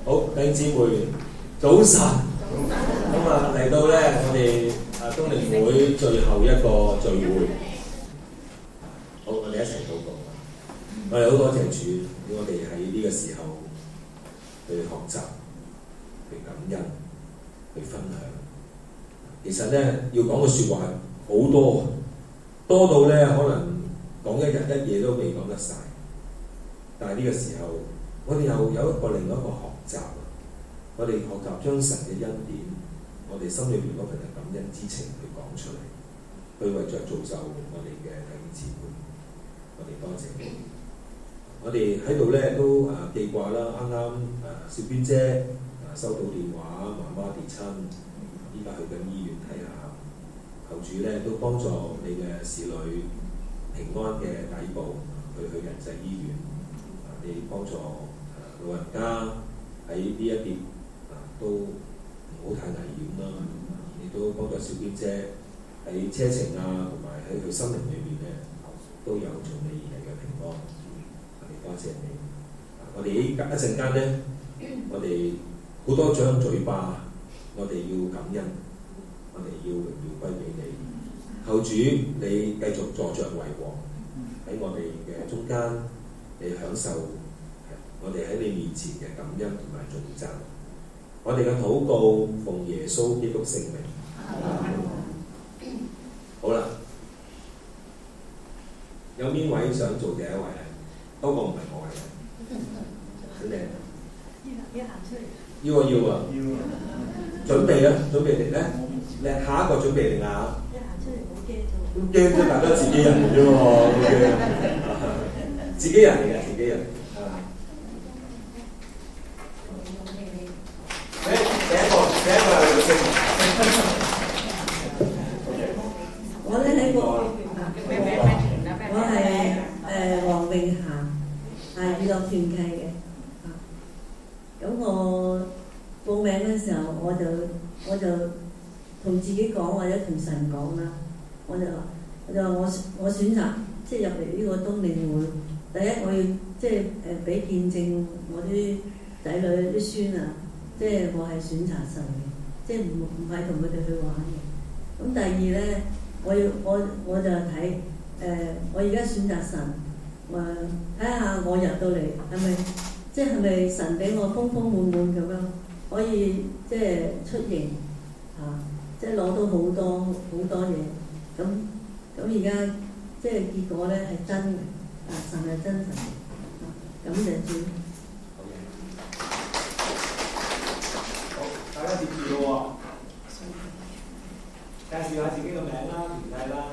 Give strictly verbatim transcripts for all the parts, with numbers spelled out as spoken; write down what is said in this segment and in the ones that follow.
好，弟兄姊妹，早晨。咁啊嚟到咧，我哋啊東靈會最後一個聚會。好，我哋一齊禱告。我哋好多謝主，俾我哋喺呢個時候去學習、去感恩、去分享。其實咧，要講嘅説話好多，多到咧可能講一日一夜都未講得晒。但係呢個時候，我哋又有一個另一個學習，我哋學習將神嘅恩典，我哋心裏邊嗰份嘅感恩之情去講出嚟，去為着造就我哋嘅弟兄姊妹。我哋多謝你。我哋喺度咧都啊記掛啦，啱啱啊小娟姐啊收到電話，媽媽跌親，依家去緊醫院睇下。求主咧都幫助你嘅侍女平安嘅抵步，去去仁濟醫院。啊，你幫助老人家喺呢一邊啊都唔好太危險啦。亦都幫助小娟姐喺車程啊，同埋喺佢心靈裏面咧都有從你而嚟嘅平安。我哋多謝你。我哋一陣間咧，我哋好多張嘴巴，我哋要感恩，我哋要榮耀歸俾你。求主你繼續坐著為王喺我哋嘅中間，你享受我哋喺你面前嘅感恩同埋頌讚。我哋嘅禱告奉耶穌基督聖名。好啦，有邊位想做第一位啊？不過唔係我嚟嘅，肯定。要行出嚟。要啊要啊。要啊。準備啦，準備嚟咧。你下一個準備定啊？一行出嚟好驚啫。咁驚啫，大家自己人嚟啫喎。自己人嚟嘅，自己人。誒，第一個，第一個係女性。 我咧喺個，我係誒黃詠霞，係娛樂團契嘅。咁我報名嘅時候，我就我就同自己講，或者同神講啦。我就話，我就話我我選擇即係入嚟呢個東靈會。第一，我要即係誒俾見證我啲仔女啲孫啊。即係我係選擇神嘅，即係唔唔係同佢哋去玩嘅。咁第二咧，我要我我就睇誒、呃，我而家選擇神，誒睇下我入到嚟係咪，即係係咪神俾我豐豐滿滿咁樣，可以即係出營嚇、啊，即係攞到好多好多嘢。咁咁而家即係結果咧係真嘅，啊神係真神嘅，咁就主。 大家接住咯喎，介紹下自己個名啦、年紀啦。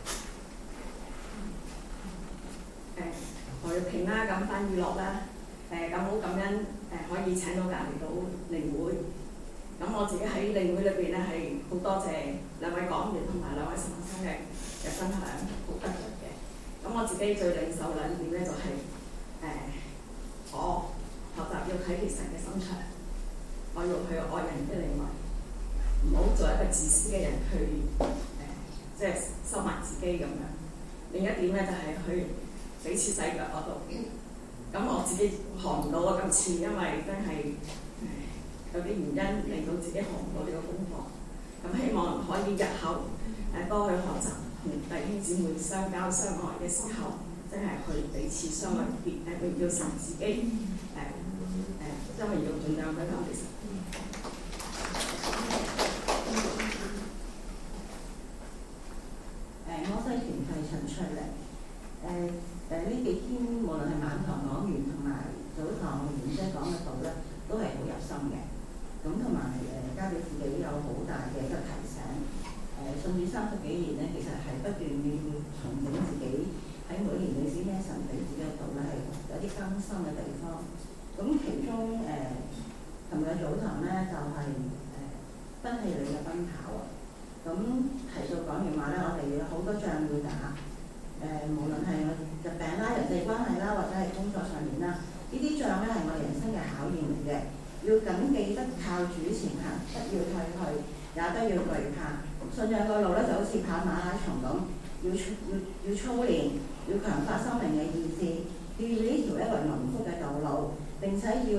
誒，我哋平安咁翻娛樂啦。誒，咁好感恩誒，可以請到隔離到靈會。咁我自己喺靈會裏邊咧係好多謝兩位講員同埋兩位神學生嘅嘅分享，好得着嘅。咁我自己最領受兩點咧就係、是、誒、我學習要體貼神嘅心腸。我要去愛人嘅另外，唔好做一個自私嘅人去誒、呃，即係收埋自己咁樣。另一點咧就係、是、去彼此洗腳嗰度。咁我自己學唔到啊，今次因為真係有啲原因令到自己學唔到呢個功課。咁希望可以日後誒、呃、多去學習，同弟兄姊妹相交相愛嘅時候，真係去彼此相愛，別誒榮耀神自己誒誒，因為要盡量去向其實。 摩西團契陳翠玲，誒誒呢幾天無論係晚堂講員同埋早堂嘅員姐講嘅道咧，都係好入心嘅。咁同埋誒加俾自己有好大嘅一個提醒。誒信主三十幾年咧，其實係不斷要重整自己喺每年歷史咩神俾自己嘅道咧，係有啲更新嘅地方。咁其中誒琴日早堂咧就係誒奔氣裏嘅奔跑啊。咁提到講完話咧，我哋有好多仗要打，誒、呃、無論係疾病啦、人際關係啦，或者係工作上面啦，呢啲仗咧係我哋人生嘅考驗嚟嘅，要緊記得靠主前行，不要退去，也不要懼怕。信仰個路咧就好似跑馬拉松咁，要要要操練，要強化生命嘅意志，要以呢條一為蒙福嘅道路，並且要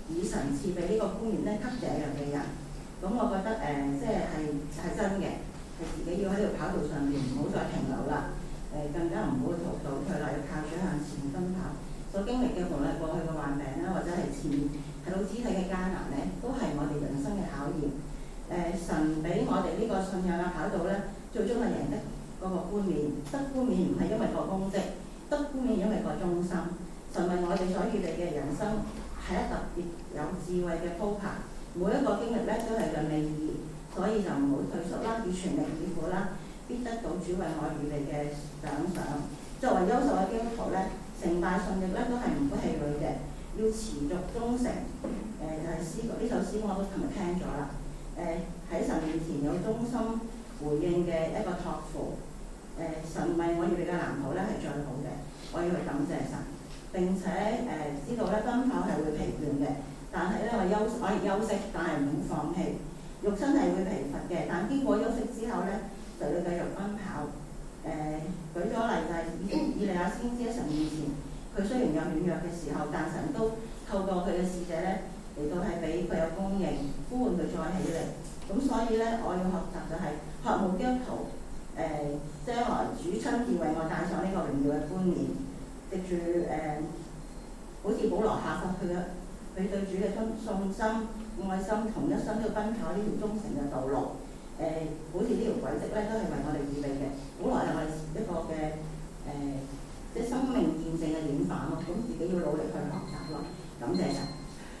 以神賜俾呢個冠冕咧給這樣嘅人。咁我覺得誒、呃，即係係係真嘅，係自己要喺條跑道上面唔好再停留啦。誒、呃，更加唔好逃倒退啦，要靠住向前奔跑。所經歷嘅無論過去嘅患病啦，或者係前面睇到肢體嘅艱難咧，都係我哋人生嘅考驗。誒、呃，神俾我哋呢個信仰嘅跑道咧，最終係贏得嗰個冠冕。得冠冕唔係因為個功績，得冠冕因為個忠心。神為我哋所預備嘅人生係一特別有智慧嘅鋪排。每一個經歷咧都係有意義，所以就唔好退縮啦，要全力以赴啦，必得到主為我預備嘅獎賞。作為優秀嘅基督徒咧，成敗順逆咧都係唔會氣餒嘅，要持續忠誠。誒、呃、就係、是、詩歌呢首詩我都琴日聽咗啦。誒、呃、喺神面前有忠心回應嘅一個託付。誒、呃、神為我預備嘅藍圖咧係最好嘅，我要去感謝神。並且誒、呃、知道咧奔跑係會疲倦嘅。但係咧，我休可以休息，但係唔好放棄。肉身係會疲乏嘅，但經過休息之後咧，就要繼續奔跑。誒、呃，舉咗例就係以以利亞先知喺神面前，佢雖然有軟弱嘅時候，但神都透過佢嘅使者咧嚟到係俾佢有供應，呼喚佢再起嚟。咁所以咧，我要學習就係學務基督徒。誒、呃，將來主親自為我戴上呢個榮耀嘅冠冕，藉住誒，好似保羅下發佢嘅。佢對主嘅信心、愛心，同一生都要奔跑呢條忠誠嘅道路。誒、呃，好似呢條軌跡咧，都係為我哋預備嘅。本來係我哋一個嘅誒、呃，即係生命見證嘅典範咯。咁自己要努力去學習咯。感謝神。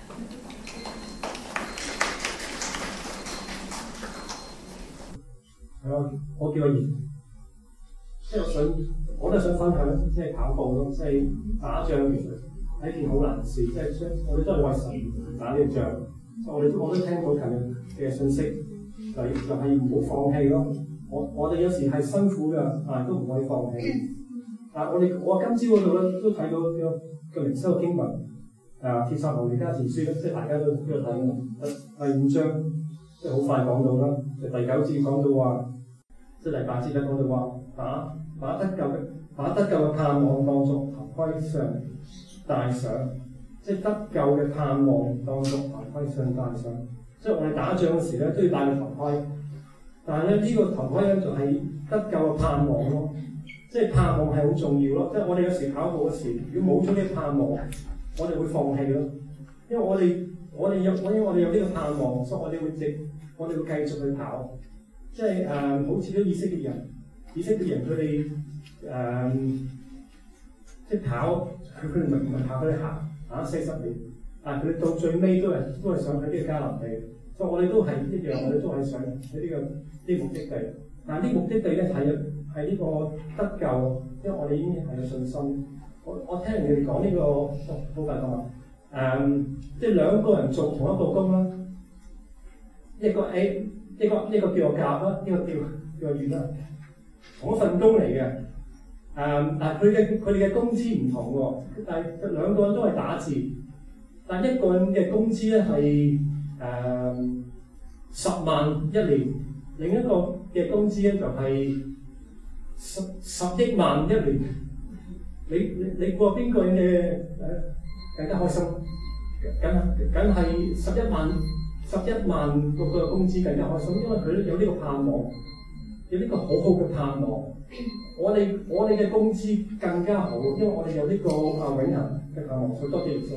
係啊，我叫阿賢，即係我想，我都想分享，即係跑步咯，即係打仗其實係一件好難事，即係我哋都係為神打呢個仗。我哋我都聽到琴日嘅信息，就就係唔好放棄咯。我我哋有時係辛苦嘅，但係都唔可以放棄。但係我哋我今朝嗰度咧都睇到個個靈修嘅經文，誒帖撒羅尼迦前書咧，即係大家都都有睇嘅。第五章即係好快講到啦，就第九節講到話，即係第八節咧講到話，把把得救嘅把得救嘅盼望當作頭盔上戴上。即係得救嘅盼望當作頭盔上戴上，即係我哋打仗嗰時咧都要戴個頭盔，但係咧呢、這個頭盔咧就係得救嘅盼望咯，即係盼望係好重要咯。即係我哋有時跑步嗰時，如果冇咗呢個盼望，我哋會放棄咯。因為我哋我哋有我因為我哋有呢個盼望，所以我哋會直我哋會繼續去跑。即係誒、呃，好似啲以色列人，以色列人佢哋誒即係跑，佢佢哋唔係唔係跑，佢哋行。打四十年，但係佢哋到最尾都係都係想喺呢個迦南地，所以我哋都係一樣，我哋都係想喺呢、這個呢、這個目的地。但係呢目的地咧係係呢個得救，因為我哋已經係有信心。我我聽人哋講呢個好快講啊，誒、嗯，即係兩個人做同一個工啦，一個 A， 一個一個叫我甲啦，一個叫叫我乙啦，同一份工嚟嘅。誒、嗯，但係佢嘅佢哋嘅工資唔同喎，但係兩個人都係打字，但係一個人嘅工資咧係誒十萬一年，另一個嘅工資咧就係、是、十十億萬一年。你你你估邊個人嘅誒更加開心？梗梗係十一萬十一萬個個工資更加開心，因為佢有呢個盼望，有呢個好好嘅盼望。我哋我哋嘅工資更加好，因為我哋有呢個啊永恆嘅盼望。所以多謝耶穌。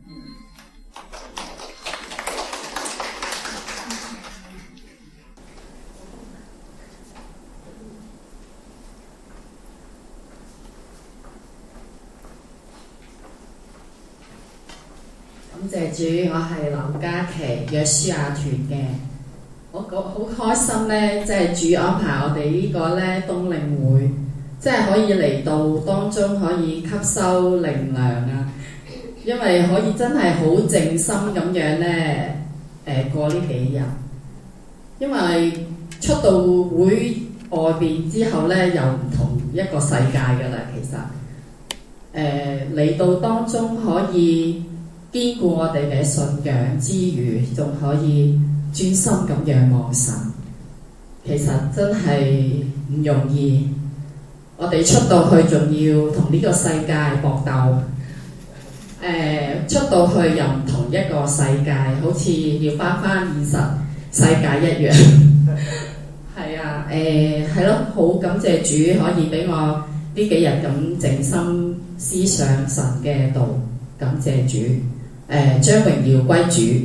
感謝主，我係劉嘉琪約書亞團嘅。我好開心咧，即係主安排我哋呢個咧冬令會，即係可以嚟到當中可以吸收靈糧啊！因為可以真係好靜心咁樣咧，誒、呃、過呢幾日。因為出到會外邊之後咧，又唔同一個世界㗎啦。其實誒嚟、呃、到當中可以堅固我哋嘅信仰之餘，仲可以專心咁仰望神，其實真係唔容易。我哋出到去仲要同呢個世界搏鬥， 誒出到去又唔同一個世界，好似要翻返現實世界一樣。係啊，誒係咯，好感謝主可以俾我呢幾日咁靜心思想神嘅道，感謝主。誒、呃、將榮耀歸主。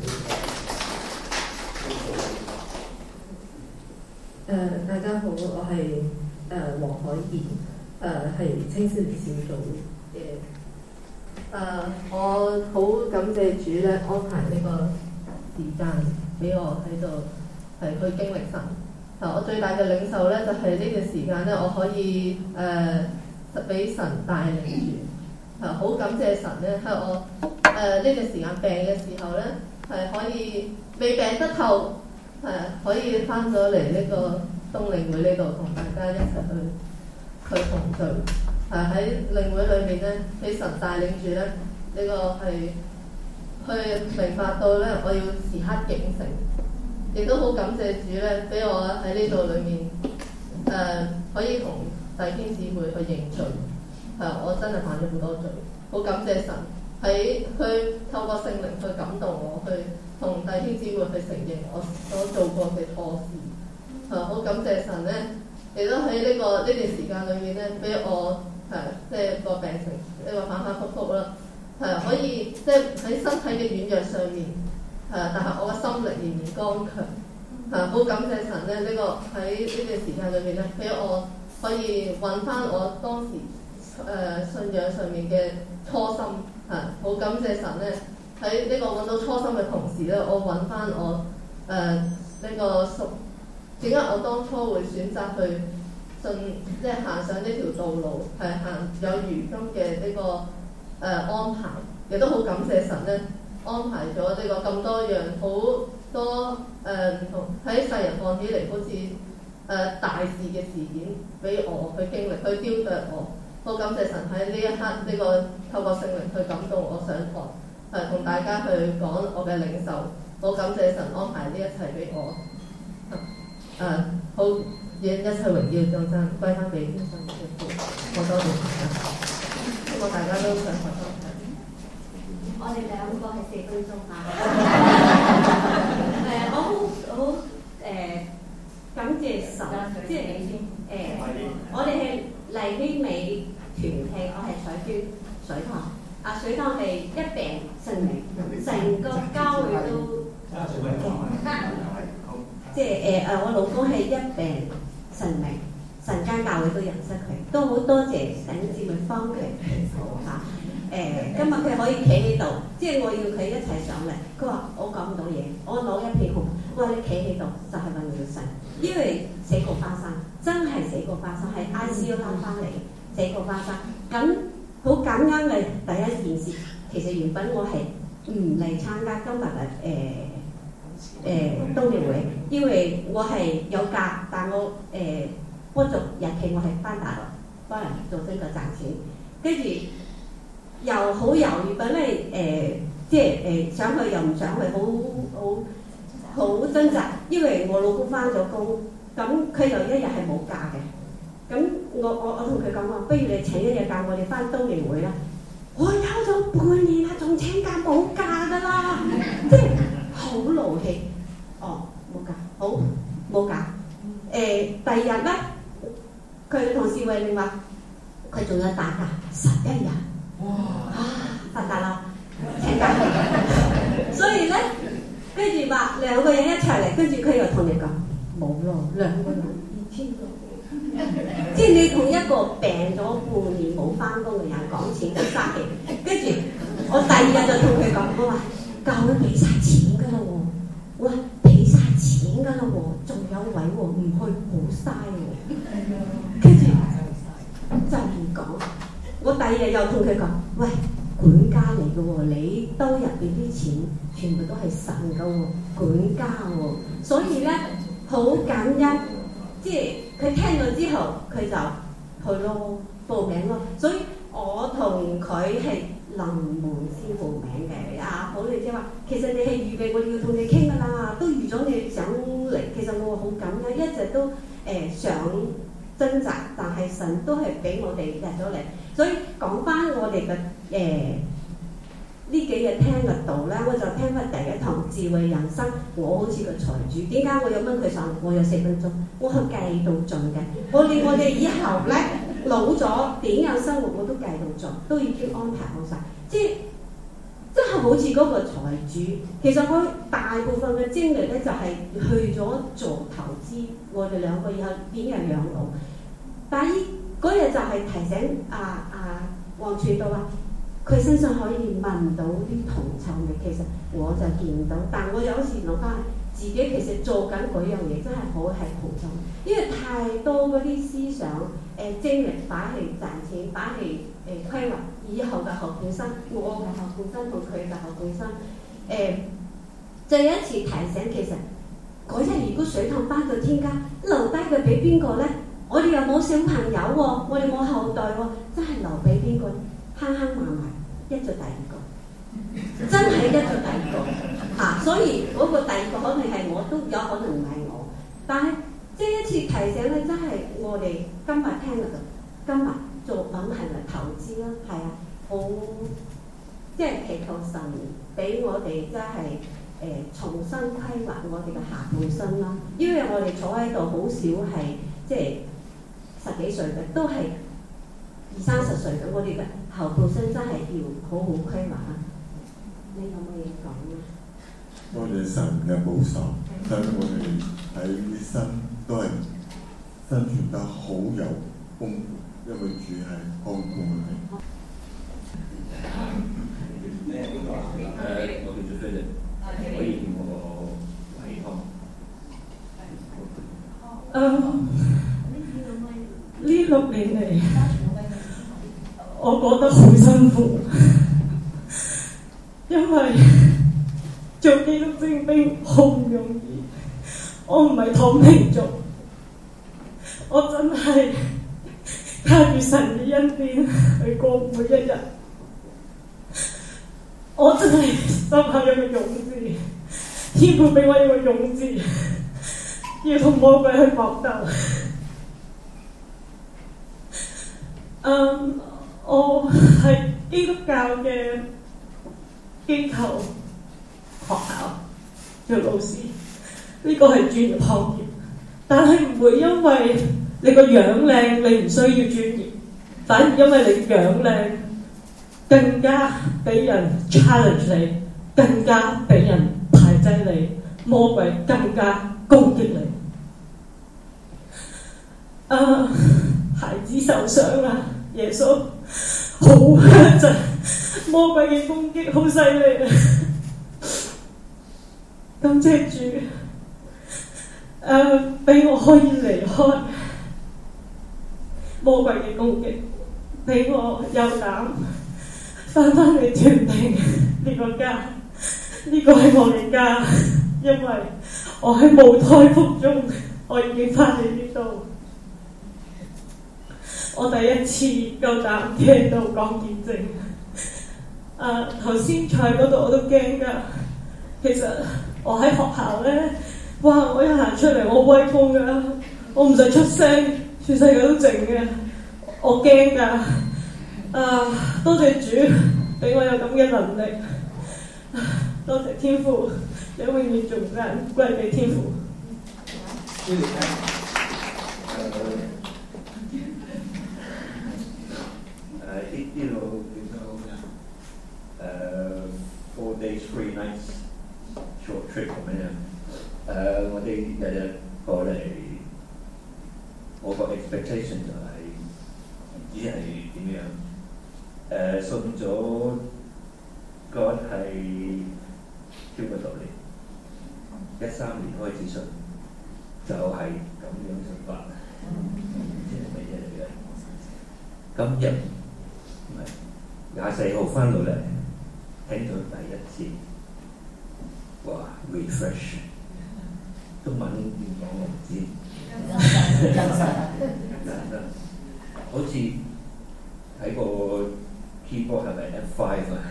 誒、呃、大家好，我係誒黃海怡，誒係青少年小組嘅。誒、呃、我好感謝主咧安排呢個時間俾我喺度係去經歷神。嗱、呃，我最大嘅領受咧就係、是、呢段時間咧，我可以誒俾、呃、神帶領住。係、呃、好感謝神咧，喺我誒呢、呃、段時間病嘅時候咧，係可以未病得透，係可以翻咗嚟呢個冬令會呢度同大家一齊去去同聚。係喺靈會裏面咧，俾神帶領住咧，呢、這個係去明白到咧，我要時刻警醒，亦都好感謝主咧，俾我喺呢度裏面誒、呃、可以同弟兄姊妹去認罪。係、呃、我真係犯咗好多罪，好感謝神喺去透過聖靈去感動我，去同弟兄姊妹去承認我所做過嘅錯事。係、呃、好感謝神咧，亦都喺呢、這個呢段時間裏面咧，俾我。係，即係個病情呢個反反覆覆啦，係可以即係喺身體嘅軟弱上面，係，但係我嘅心力仍然剛強，係好感謝神咧。呢、這個喺呢段時間裏面咧，俾我可以揾翻我當時誒、呃、信仰上面嘅初心，係好感謝神咧。喺呢個揾到初心嘅同時咧，我揾翻我誒呢、呃這個屬點解我當初會選擇去。信即係行上呢條道路，係行有如今嘅呢、這個誒、呃、安排，亦都好感謝神咧安排咗呢個咁多樣好多誒唔同喺世人看起嚟好似誒、呃、大事嘅事件俾我去經歷，去雕琢我。好感謝神喺呢一刻呢、這個透過聖靈去感動我上台，係同大家去講我嘅領受。好感謝神安排呢一切俾我。誒、呃、好。讓一切榮耀眾生歸翻俾天上嘅父，好多謝大家，希望大家都上台多謝。 我哋兩個係四分鐘啊！誒，我好好誒感謝神，即係你先誒，我哋係麗希美團契，我係彩娟水堂。啊，水堂係一病成名，成個教會都即係誒誒，我老公係一病。神明神間教會都認識佢，都好多謝弟兄姊妹幫佢祈禱嚇。誒、呃，今日佢可以企喺度，即係我要佢一齊上嚟。佢話我講唔到嘢，我攞一片紅。我話你企喺度就係為了神，因為死過花生，真係死過花生，喺 I C U 翻翻嚟死過花生。咁好感恩嘅第一件事，其實原本我係唔嚟參加今日嘅誒。誒、呃、冬令會，因為我係有假，但我誒不足日期，我係翻大陸幫人做呢個賺錢，跟住又好猶豫，本嚟誒即係誒、呃、想去又唔想去，好好好掙扎，因為我老公翻咗工，咁佢就一日係冇假嘅，咁我我我同佢講話，不如你請一日假，我哋翻冬令會啦。我休咗半年啦，仲請假冇假噶啦，即係好勞氣。哦，冇假，好冇假。誒、呃，第二日咧，佢同事慧玲話，佢仲有打假十一日。哇！啊，發達啦，請假。所以咧，跟住話兩個人一齊嚟，跟住佢又同你講冇咯，兩個人二千個。即係你同一個病咗半年冇翻工嘅人講錢就嘥氣。跟住我第二日就同佢講，我話教會俾晒錢㗎啦喎。哇！俾晒錢㗎啦喎，仲有位喎，唔去好嘥喎。跟住就唔講。我第二日又同佢講，喂，管家嚟嘅喎，你兜入邊啲錢全部都係神嘅喎，管家喎。所以咧好感恩，即係佢聽咗之後，佢就去咯，報名咯。所以我同佢係臨門先報名嘅。啊，好你即係話，其實你係預備我哋要同你傾㗎啦，都預咗你想嚟。其實我好感恩，一直都誒、呃、想掙扎，但係神都係俾我哋入咗嚟。所以講翻我哋嘅誒呢幾日聽嘅道咧，我就聽翻第一堂智慧人生。我好似個財主，點解我有蚊佢上？我有四分鐘，我係計到盡嘅。我連我哋以後咧老咗點樣生活我都計到盡，都已經安排好晒。即係真係好似嗰個財主。其實我大部分嘅精力咧就係、是、去咗做投資，我哋兩個以後點樣養老。但係嗰日就係提醒啊啊黃傳道話。佢身上可以聞到啲銅臭味，其實我就見到，但我有時諗翻自己其實做緊嗰樣嘢真係好係銅臭，因為太多嗰啲思想誒、呃、精力擺係賺錢，擺係誒規劃以後嘅後半生，我嘅後半生同佢嘅後半生誒，再一次提醒其實嗰日如果水桶翻到天家，留低嘅俾邊個咧？我哋又冇小朋友喎、哦，我哋冇後代喎、哦，真係留俾邊個？慳慳埋埋一做第二個，真係一做第二個嚇、啊，所以嗰個第二個可能係我，都有可能唔係我。但係即係一次提醒咧，真係我哋今日聽嗰度，今日做品係咪投資啦？係啊，好即係祈求神俾我哋真係誒、呃、重新規劃我哋嘅下半生啦。因為我哋坐喺度好少係即係十幾歲嘅，都係二三十歲嘅，我哋嘅後半生真係要好好規劃啊！你有冇嘢講咧？ 多謝神嘅保守，等我哋喺呢生都係生存得好有豐富，因為主係看顧我哋。 誒，我叫做菲力，可以叫我維康。 嗯，呢六年嚟，我覺得好辛苦，因為做基督精兵好唔容易。我唔係躺平做，我真係靠住神嘅恩典去過每一日。我真係心下有個勇志，天父俾我一個勇志，要同魔鬼去搏鬥。嗯，我係基督教嘅機構學校做老師，呢個係專業行業，但係唔會因為你個樣靚，你唔需要專業，反而因為你樣靚，更加俾人 challenge 你，更加俾人排擠你，魔鬼更加攻擊你。啊，孩子受傷啦，耶穌好真，魔鬼嘅攻擊好犀利啊！感謝主，誒、呃、俾我可以離開魔鬼嘅攻擊，俾我有膽翻返嚟團平呢個家，呢、這個係我嘅家，因為我喺母胎腹中，我已經翻嚟呢度。我第一次夠膽聽到講見證，啊頭先坐喺嗰度我都驚㗎。其實我喺學校咧，哇！我一行出嚟我好威風㗎，我唔使出聲，全世界都靜嘅。我驚㗎，啊多謝主俾我有咁嘅能力，多謝天父，你永遠頌讚歸俾天父。 誒呢呢度叫做咩啊？誒 four days three nights short trip 咁樣。誒我哋日日過嚟，我個 expectation 就係唔知係點樣。誒信咗 God 係超過十年，一三年開始信，就係咁樣信法，即係乜嘢嚟嘅？今日唔係廿四號翻到嚟，聽到第一次，哇 refresh， 中文點講我唔知，好似喺個 keyboard 係咪 F five 啊？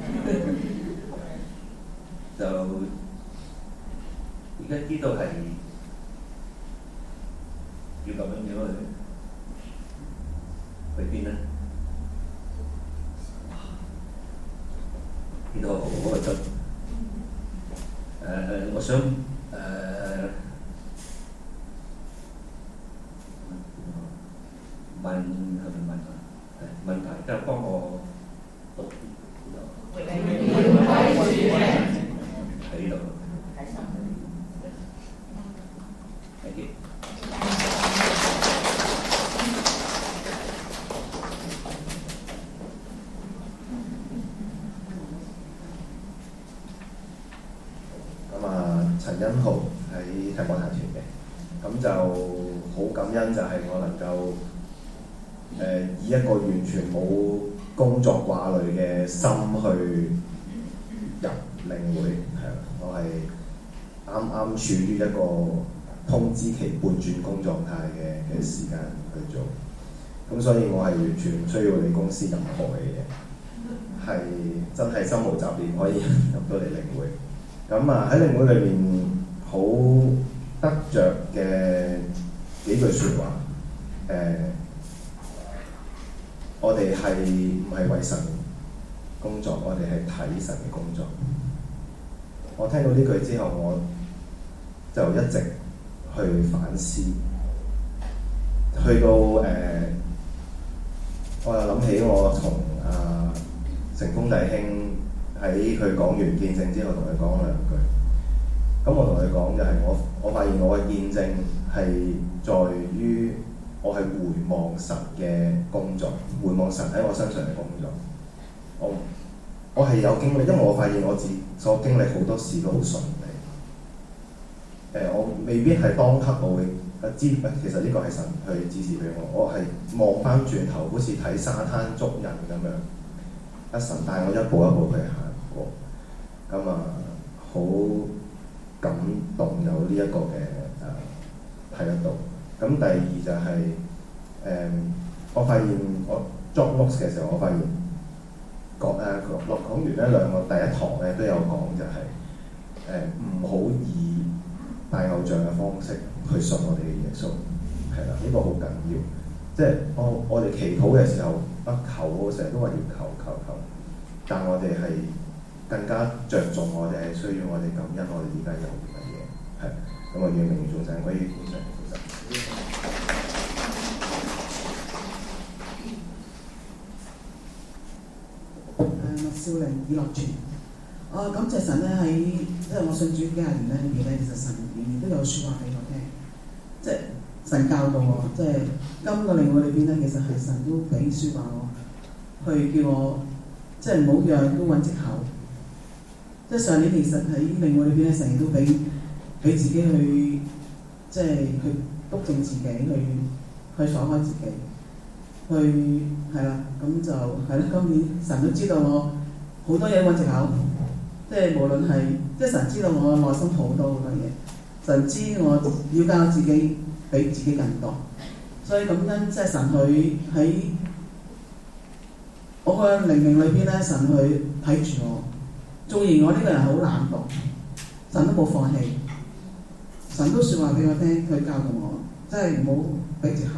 就而家知道係要咁樣樣去去邊咧？ 呢度好核突。誒、呃，我想誒、呃、問係咪問啊？係問大家幫我讀喺度。Thank you。 咁啊，陳欣豪喺踢波體團嘅，咁就好感恩就係我能夠誒、呃、以一個完全冇工作掛慮嘅心去入領會，係啦，我係啱啱處於一個通知期半轉工狀態嘅嘅時間去做，咁所以我係完全唔需要你公司任何嘅嘢，係真係心無雜念可以入到嚟領會。咁啊喺領會裏面好得着嘅幾句説話，誒、呃，我哋係唔係為神工作？我哋係睇神嘅工作。我聽到呢句之後，我就一直去反思，去到誒、呃，我又諗起我同啊成功弟兄。喺佢講完見證之後，同佢講兩句。咁我同佢講就係我，我發現我嘅見證係在於我係回望神嘅工作，回望神喺我身上嘅工作。我我係有經歷，因為我發現我自所經歷好多事都好順利。誒、呃，我未必係當刻我會知，其實呢個係神去指示俾我。我係望翻轉頭，好似睇沙灘足印咁樣，阿神帶我一步一步去行。咁啊，好感動有呢一個嘅誒睇得到。咁第二就係、是、誒、呃，我發現我 job notes 嘅時候，我發現講誒落講完呢兩個第一堂咧都有講就係誒唔好以拜偶像嘅方式去信我哋嘅耶穌，係啦，呢、這個好緊要。即係我我哋祈禱嘅時候，啊求我成日都話要求求求，但我哋係更加着重我哋係需要我哋感恩我哋而家有嘅嘢，係咁我願榮耀頌讚歸於天上嘅父神。 誒，麥少玲以樂傳，我感謝神咧喺即係我信主幾廿年咧裏邊咧，其實神仍然都有説話俾我聽，即係神教導我，即係今個領會裏邊咧，其實係神都俾説話我，去叫我即係唔好樣都揾藉口。即係上年其實喺領會裏邊咧，成日都俾俾自己去即係去督正自己，去去鎖開自己，去係啦，咁就係啦。今年神都知道我好多嘢揾藉口，即係無論係即係神知道我內心好多好多嘢，神知我要教自己比自己更多，所以感恩即係神去喺我個靈命裏邊咧，神去睇住我。縱然我呢個人好懶惰，神都冇放棄，神都説話俾我聽，佢教導我，真係唔好俾藉口。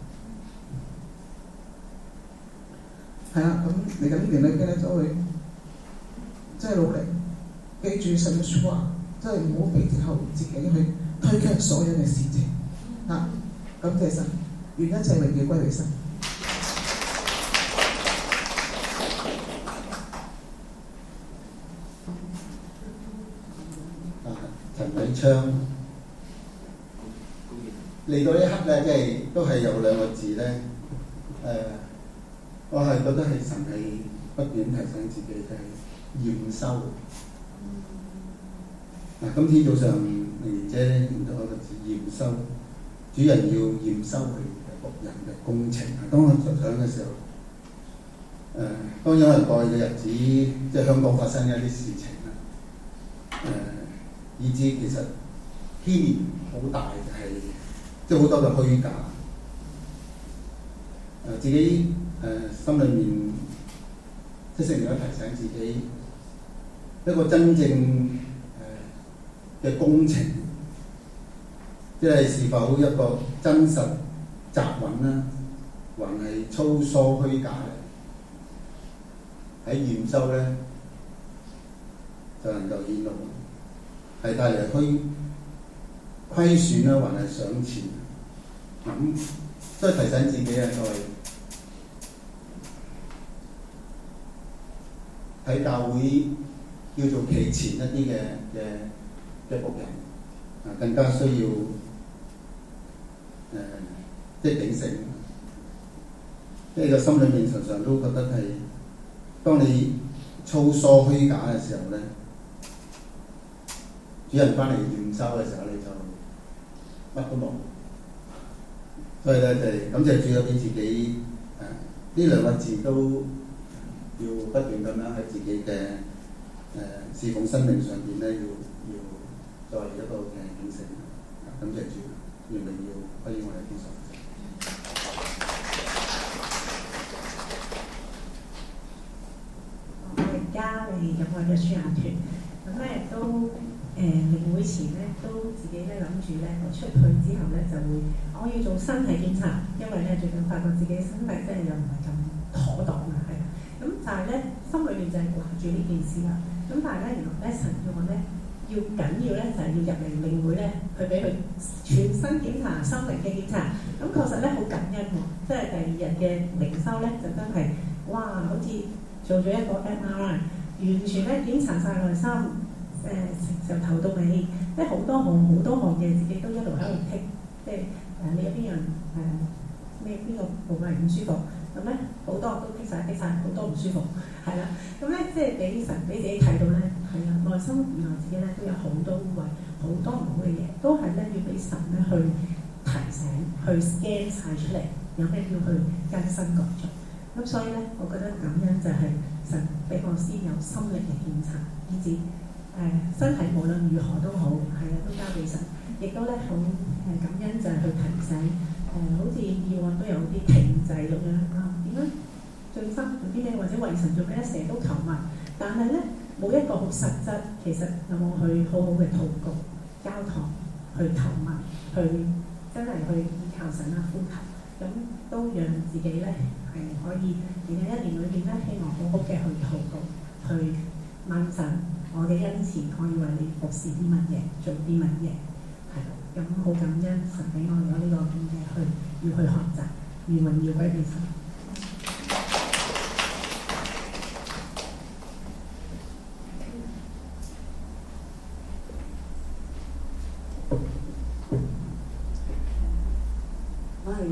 係啦，咁嚟緊呢年裏邊咧，就會即係努力，記住神嘅説話，真係唔好俾藉口自己去推卻所有嘅事情。啊，感謝神，願一切榮耀歸俾神。 陳偉昌嚟到一刻咧，即係都係有兩個字咧。誒、呃，我係覺得係神係不斷提醒自己嘅驗收。嗱、啊，今天早上玲姐咧用咗一個字驗收，主人要驗收佢嘅僕人嘅工程。當我着想嘅時候，誒、呃，當有人過去嘅日子，即係香港發生一啲事情啦，誒、呃。以至其實牽連好大，係即係好多嘅虛假。誒、呃、自己誒、呃、心裏面即係成日都提醒自己，一個真正誒嘅、呃、工程，即係是否一個真實集穩啦，還係粗疏虛假咧？喺驗收咧， 就能夠顯露，係帶嚟虧虧損啦，還係上錢。咁都係提醒自己啊，各位喺教會叫做企前一啲嘅嘅嘅僕人啊，更加需要誒、呃、即係警醒，即係個心裏面常常都覺得係，當你粗疏虛假嘅時候咧，主人翻嚟驗收嘅時候你就乜都冇。所以咧就係感謝主啊，俾自己誒呢、呃、兩個字都要不斷咁樣喺自己嘅誒、呃、侍奉生命上邊咧，要要再一個嘅警醒。感謝主，願榮耀歸於我哋天上。 我而家嚟入我嘅書亞團，咁咧都。誒年會前咧，都自己咧諗住咧，我出去之後咧就會，我要做身體檢查，因為咧最近發覺自己身體真係又唔係咁妥當啊，係。咁但係咧心裏面就係掛住呢件事啦。咁但係咧原來咧神叫我咧要緊要咧就係、是、要入嚟領會咧，去俾佢全身檢查、心靈嘅檢查。咁確實咧好感恩喎，即係第二日嘅靈修咧就真係哇，好似做咗一個 M R I， 完全咧檢查晒內心。誒由頭到尾，即係好多項好多項嘢，自己都一路喺度剔，即係誒你有邊樣誒咩邊個部位唔舒服，咁咧好多都剔晒剔晒，好多唔舒服，係啦，咁咧即係俾神俾自己睇到咧，係啊，內心原來自己咧都有好多污穢，好多唔好嘅嘢，都係咧要俾神咧去提醒，去 scan 晒出嚟，有咩要去更新改進。咁所以咧，我覺得感恩就係神俾我先有心靈嘅檢查，以至。誒、呃、身體無論如何都好，係啊，都交俾神，亦都咧好誒感恩就係去提醒誒、呃，好似以往都有啲停滯咁樣啊，點樣最深做啲咩，或者為神做咩，成日都求問，但係咧冇一個好實質，其實有冇去好好嘅禱告、交託、去求問、去真係去依靠神啊、呼求，咁都讓自己咧係可以而喺一年裏邊咧，希望好好嘅去禱告、去問神。我嘅恩賜可以為你服侍啲乜嘢，做啲乜嘢，係啦，咁好感恩神俾我有呢個咁嘅去要去學習，願榮耀歸俾神。 我係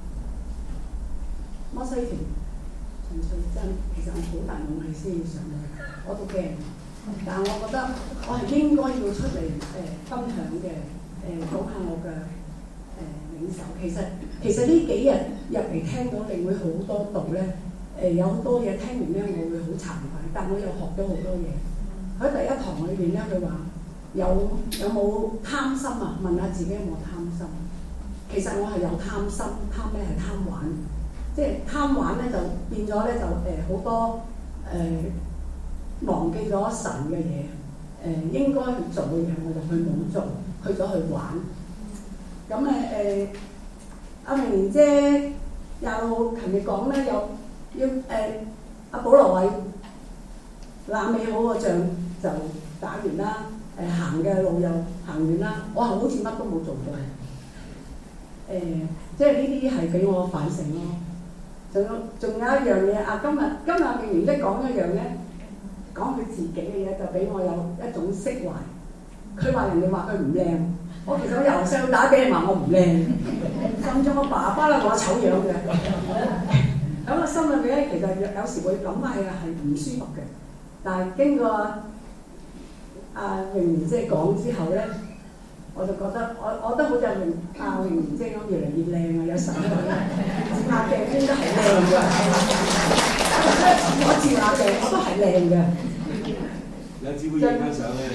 摩西團陳翠珍，其實我好大勇氣先要上去，我都驚。但係我覺得我係應該要出嚟誒、呃、分享嘅，誒講下我嘅誒領受。其實其實呢幾日入嚟聽到你會好多度咧，誒、呃、有好多嘢聽完咧，我會好慚愧，但我又學到好多嘢。喺第一堂裏邊咧，佢話有有冇貪心啊？問下自己有冇貪心。其實我係有貪心，貪咩係貪玩，即係貪玩咧就變咗咧就誒好、呃、多誒。呃忘記咗神嘅嘢，誒、呃、應該做嘅嘢我就去冇做，去咗去玩。咁誒誒，阿明玲姐又琴日講咧，又要誒阿保羅偉打美好個仗就打完啦，誒、呃、行嘅路又行完啦，我係好似乜都冇做過。誒、呃，即係呢啲係俾我反省咯。仲有仲有一樣嘢，啊今日今日阿明玲姐講一樣咧。講佢自己嘅嘢就俾我有一種釋懷。佢話人哋話佢唔靚，我其實我由細到大俾人話我唔靚，甚至我爸爸咧話我醜樣嘅。咁我心裏邊咧其實有有時會咁係係唔舒服嘅。但係經過阿榮賢姐講之後咧，我就覺得我我都好似阿榮阿榮賢姐咁越嚟越靚啊！有神咧，拍鏡應該係靚嘅。我自下鏡我都係靚嘅， 有機會影翻相咧。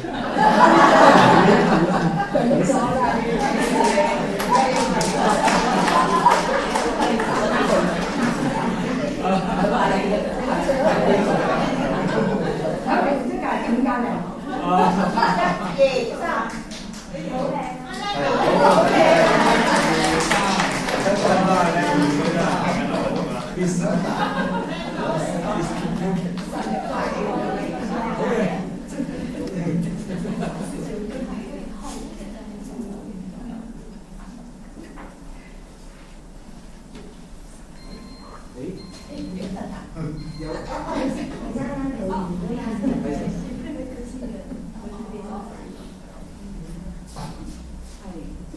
唔錯啦。拜拜。啊，你即係點解咧？一、二、三，你好靚啊！好靚。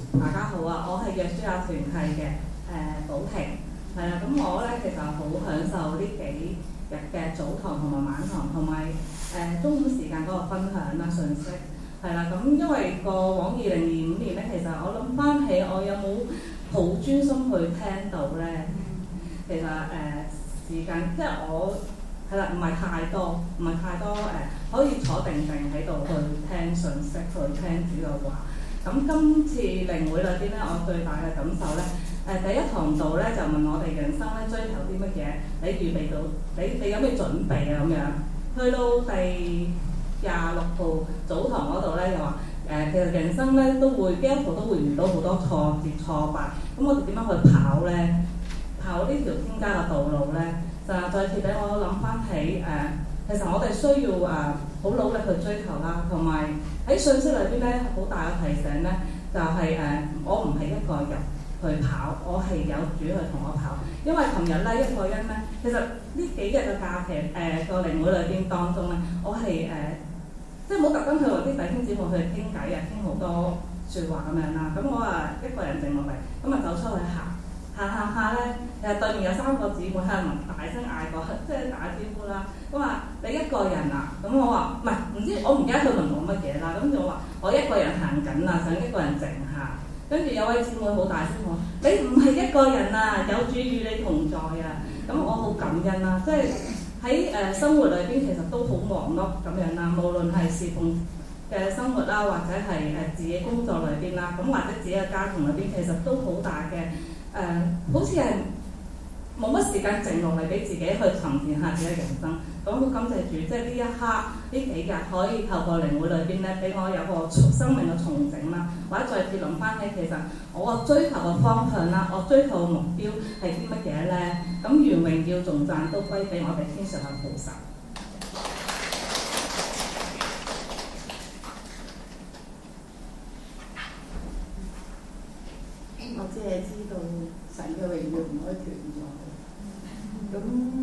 大家好啊，我係約書亞團契嘅誒寶婷，係啦，咁我咧其實好享受呢幾日嘅早堂同埋晚堂，同埋誒中午時間嗰個分享啦信息，係啦，咁因為過往二零二五年咧，其實我諗翻起我有冇好專心去聽到咧，其實誒、呃、時間即係我係啦，唔係太多，唔係太多誒、呃，可以坐定定喺度去聽信息，去聽主嘅話。咁今次靈會裏邊咧，我最大嘅感受咧，誒、呃、第一堂道咧就問我哋人生咧追求啲乜嘢，你預備到，你你有咩準備啊咁樣？去到第廿六號早堂嗰度咧，又話誒其實人生咧都會基督徒都會遇到好多挫折挫敗，咁我哋點樣去跑咧？跑呢條天家嘅道路咧，就再次俾我諗翻起誒、呃，其實我哋需要誒好、呃、努力去追求啦，同埋喺信息裏邊咧好大嘅提醒咧，就係、是、誒、呃、我唔係一個人去跑，我係有主去同我跑。因為琴日咧一個人咧，其實呢幾日嘅假期誒個靈會裏邊當中咧，我係誒、呃、即係冇特登去同啲弟兄姊妹去傾偈啊，傾好多説話咁樣啦。咁我啊一個人靜落嚟，咁啊走出去行。行行下咧，其實對面有三個姊妹喺度大聲嗌過，即係打招呼啦。咁話你一個人啊？咁我話唔係，唔知我唔記得佢問我乜嘢啦。咁就話我一個人行緊啊，想一個人靜下。跟住有位姊妹好大聲講：你唔係一個人啊，有主與你同在啊！咁我好感恩啦，即係喺誒生活裏邊其實都好忙碌咁樣啦，無論係侍奉嘅生活啦，或者係誒自己工作裏邊啦，咁或者自己嘅家庭裏邊，其實都好大嘅。誒、呃，好似係冇乜時間靜落嚟俾自己去沉澱下自己嘅人生。咁好感謝主，即係呢一刻呢幾日可以透過靈會裏邊咧，俾我有個生命嘅重整啦，或者再次諗翻起其實我追求嘅方向啦，我追求嘅目標係啲乜嘢咧？咁願榮耀頌讚都歸俾我哋天上嘅父神。 我只係知道神嘅榮耀唔可以斷咗。咁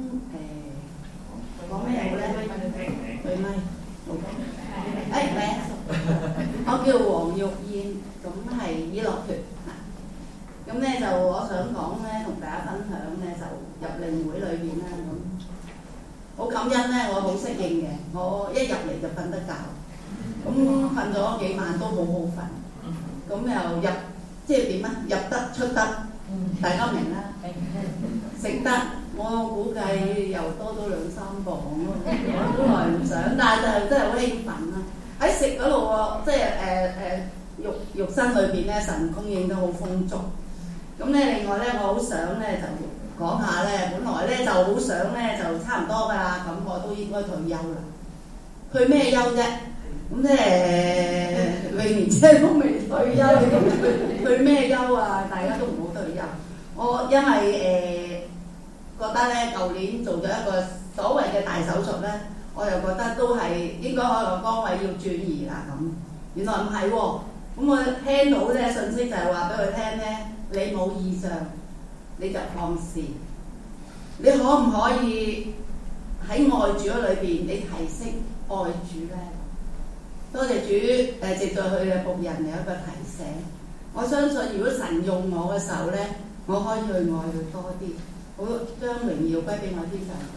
誒講咩好咧？對咪？冇講。誒咩？我叫黃玉燕，咁係以樂團。咁咧就我想講咧，同大家分享咧，就入靈會裏邊啦。咁好感恩咧，我好適應嘅。我一入嚟就瞓得覺，咁瞓咗幾晚都好好瞓。咁又入。即係點啊？入得出得，大家明啦。食得，我估計又多咗兩三磅咯。我本來唔想，但係就真係好興奮啦。喺食嗰度喎，即係誒誒肉肉身裏邊咧，神供應得好豐足。咁咧，另外咧，我好想咧就講下咧，本來咧就好想咧就差唔多㗎啦，咁我都應該退休啦。退咩休啫？咁即係永年姐都未退休，咁退咩休啊？大家都唔好退休。我因為誒、呃、覺得咧，舊年做咗一個所謂嘅大手術咧，我又覺得都係應該可能崗位要轉移啦咁。原來唔係喎，咁我聽到咧信息就係話俾佢聽咧，你冇異常你就放肆。你可唔可以喺愛主裏邊，你提升愛主咧？多謝主誒，藉著佢嘅僕人有一個提醒。我相信如果神用我嘅時候咧，我可以去愛佢多啲，好將榮耀歸俾我天上。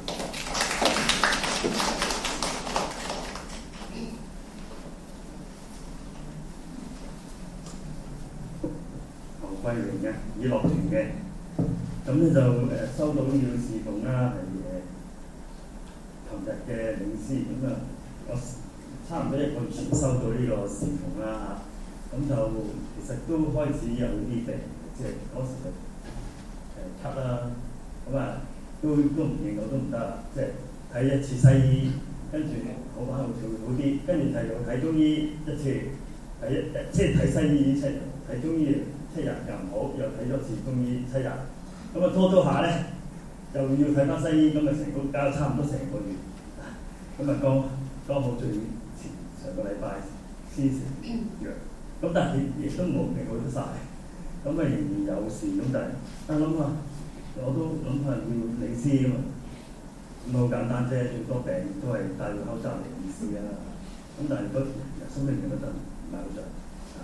何桂榮嘅以樂團嘅，咁咧就誒收到要侍奉啦，係誒琴日嘅領詩，咁啊我。差唔多一個月前收到呢個侍奉啦嚇，咁就其實都開始有啲病，即係嗰時就誒咳啦，咁啊都都唔認我都唔得啦，即係睇一次西醫，跟住好翻好似會好啲，跟住就又睇中醫一次，睇一即係睇西醫七日，睇中醫七日又唔好，又睇咗次中醫七日，咁啊拖拖下咧又要睇翻西醫，咁啊成個搞差唔多成個月，咁啊剛剛好最上個禮拜先食藥，咁但係亦都冇病好得晒，咁啊仍然有事，咁但係啊諗下，我都諗下要領詩㗎嘛，咁好簡單啫，最多病都係戴住口罩嚟領詩啦，咁但係嗰生命嗰陣唔係好長，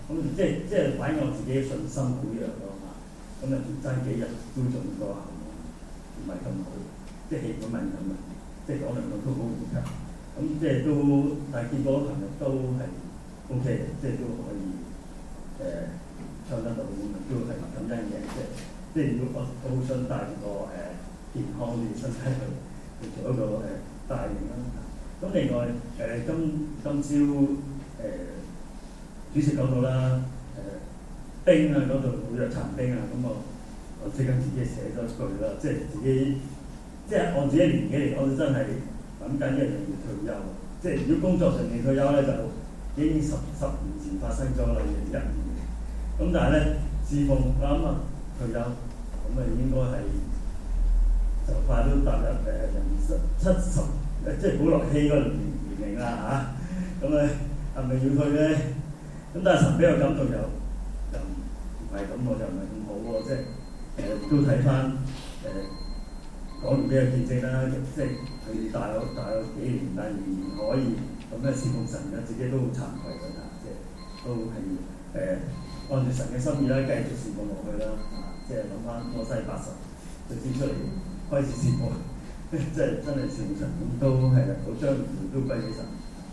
咁即係即係反映我自己嘅信心好弱咯嚇。咁啊，仲爭幾日都仲個效果唔係咁好，即係氣管敏感啊，即係講嚟講都好唔得。咁即係都，但係結果琴日都係 O K 嘅，即係都可以誒、呃、唱得到，都係感恩嘅。即係即係如果我我好想帶住個誒、呃、健康嘅身體去去做一個誒、呃、大型啦。咁另外誒、呃、今今朝誒、呃、主席講到啦，誒、呃、冰啊嗰度好弱殘冰啊，咁我我即刻自己寫咗一句啦，即係自己即係按自己年紀嚟講，真係諗緊一樣要退休。即係如果工作上面退休咧，就已經十十年前發生咗啦，二零一五年。咁但係咧，侍奉我諗啊退休，咁啊應該係就快都踏入誒人生七十。即係古樂希嗰個年年齡啦嚇，咁咧係咪要退咧？咁但係神俾我感動又又唔係咁，我就唔係咁好喎。即係誒、呃、都睇翻誒講完俾佢見證啦，即係佢大我大我幾年，但仍然可以咁樣侍奉神嘅，自己都好慚愧㗎嚇，即係都係誒、呃、按住神嘅心意啦，繼續侍奉落去啦嚇、啊，即係諗翻摩西八十就先出嚟開始侍奉。即係真係善神咁都係啦，好將榮耀都歸俾神。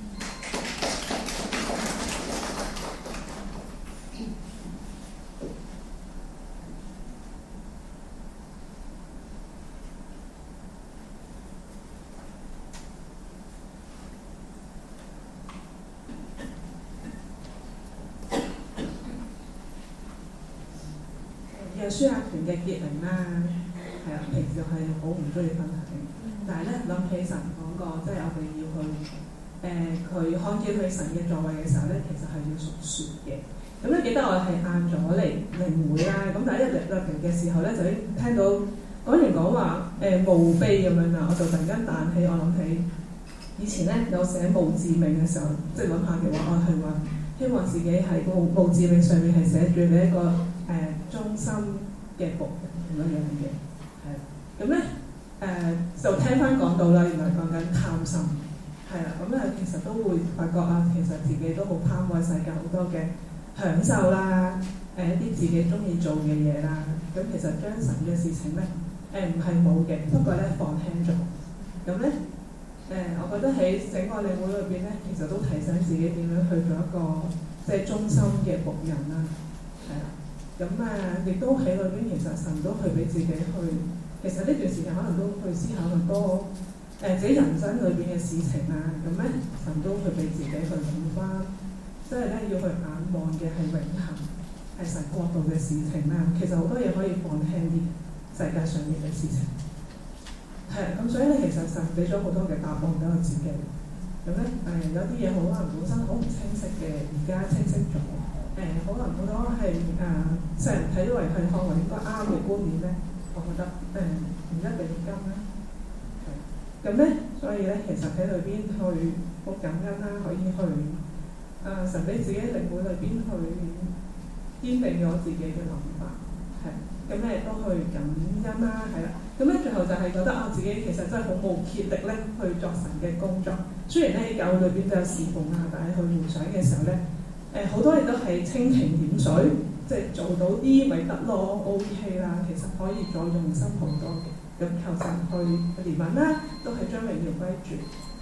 約書亞團嘅結靈啦，係啊，平時係好唔中意分享。但係咧諗起神講過，即係我哋要去誒，佢、呃、看見佢神嘅座位嘅時候咧，其實係要述説嘅。咁咧記得我係晏咗嚟靈會啦，咁但係一入入嚟嘅時候咧，就已經聽到講完講話誒墓碑咁樣啦，我就突然間彈起，我諗起以前咧有寫墓誌銘嘅時候，即係諗下嘅話，我係話希望自己喺個墓誌銘上面係寫住你一個誒、呃、忠心嘅僕人咁樣樣嘅，係咁咧。誒、呃、就聽翻講到啦，原來講緊貪心，係啦，咁咧其實都會發覺啊，其實自己都好貪愛世界好多嘅享受啦，誒、呃、一啲自己中意做嘅嘢啦，咁其實將神嘅事情咧，誒唔係冇嘅，不過咧放輕咗，咁咧誒我覺得喺整個領會裏邊咧，其實都提醒自己點樣去做一個即係忠心嘅僕人啦，係啦，咁啊亦都喺裏邊其實神都去俾自己去。其實呢段時間可能都去思考好多誒、呃、自己人生裏邊嘅事情啊，咁咧神都去俾自己去諗翻，即係咧要去眼望嘅係永恆，係神國度嘅事情啦。其實好多嘢可以放輕啲，世界上面嘅事情係咁，所以咧其實神俾咗好多嘅答案俾我自己。咁咧誒有啲嘢可能本身好唔清晰嘅，而家清晰咗。誒、呃、可能好多係誒世人睇到為係看為應該啱嘅觀念咧。我覺得誒唔、呃、一定要跟啦，咁咧，所以咧，其實喺裏邊去好感恩啦，可以去啊、呃、神俾自己靈會裏邊去堅定咗自己嘅諗法，係咁咧都去感恩啦，係啦，咁咧最後就係覺得啊自己其實真係好冇竭力咧去作神嘅工作，雖然咧喺教會裏邊都有侍奉啊，但係去回想嘅時候咧，誒、呃、好多嘢都係蜻蜓點水。即係做到啲咪得咯 ，OK 啦。其實可以再用心好多嘅，咁求神去憐憫啦，都係將榮耀歸主。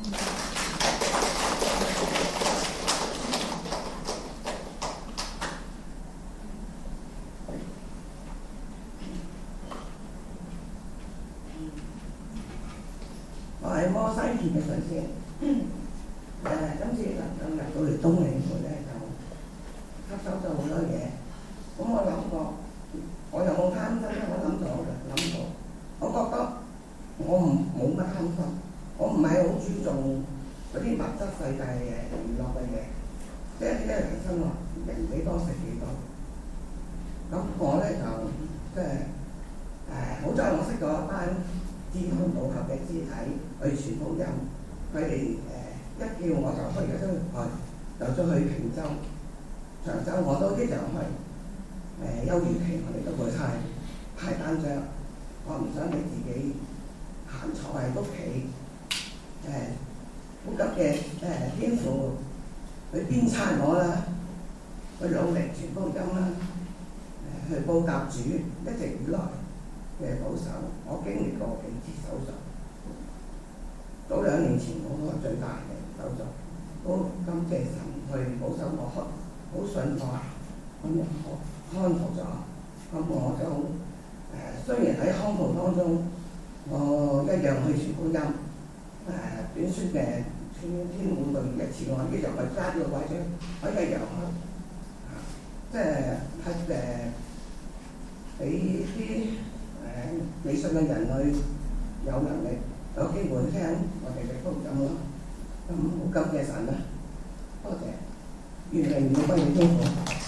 我係摩西田嘅上先，誒今次能夠入到嚟東領會咧，就吸收咗好多嘢。咁我諗過，我又冇貪心咧，我諗咗嘅，諗過。我覺得我唔冇乜貪心，我唔係好注重嗰啲物質世界嘅嘢、娛樂嘅嘢，即係啲人生活人幾多食幾多。咁我咧就即係誒，好在我識咗一班志同道合嘅肢體去傳福音，佢哋誒一叫我就去咗出去，就出去平洲、長洲，我都經常去。誒休漁期我哋都會派派單張，我唔想你自己閒坐喺屋企，誒呼吸嘅誒天父去鞭策我啦， 去努力傳福音啦，誒去報教主，一直以來嘅保守，我經歷過幾次手術。早兩年前我個最大嘅手術，都感謝神去保守我，好順化，咁我康復咗，咁我就誒、呃、雖然喺康復當中，我一樣去傳福音，誒、呃、短宣嘅天天每個月一次，我一樣去揸住個拐杖，我一樣去，啊，即係係誒俾啲誒未信嘅人類有能力。有機會聽我哋嘅福音咯，咁好感謝神啦，多謝，願榮耀歸於天父。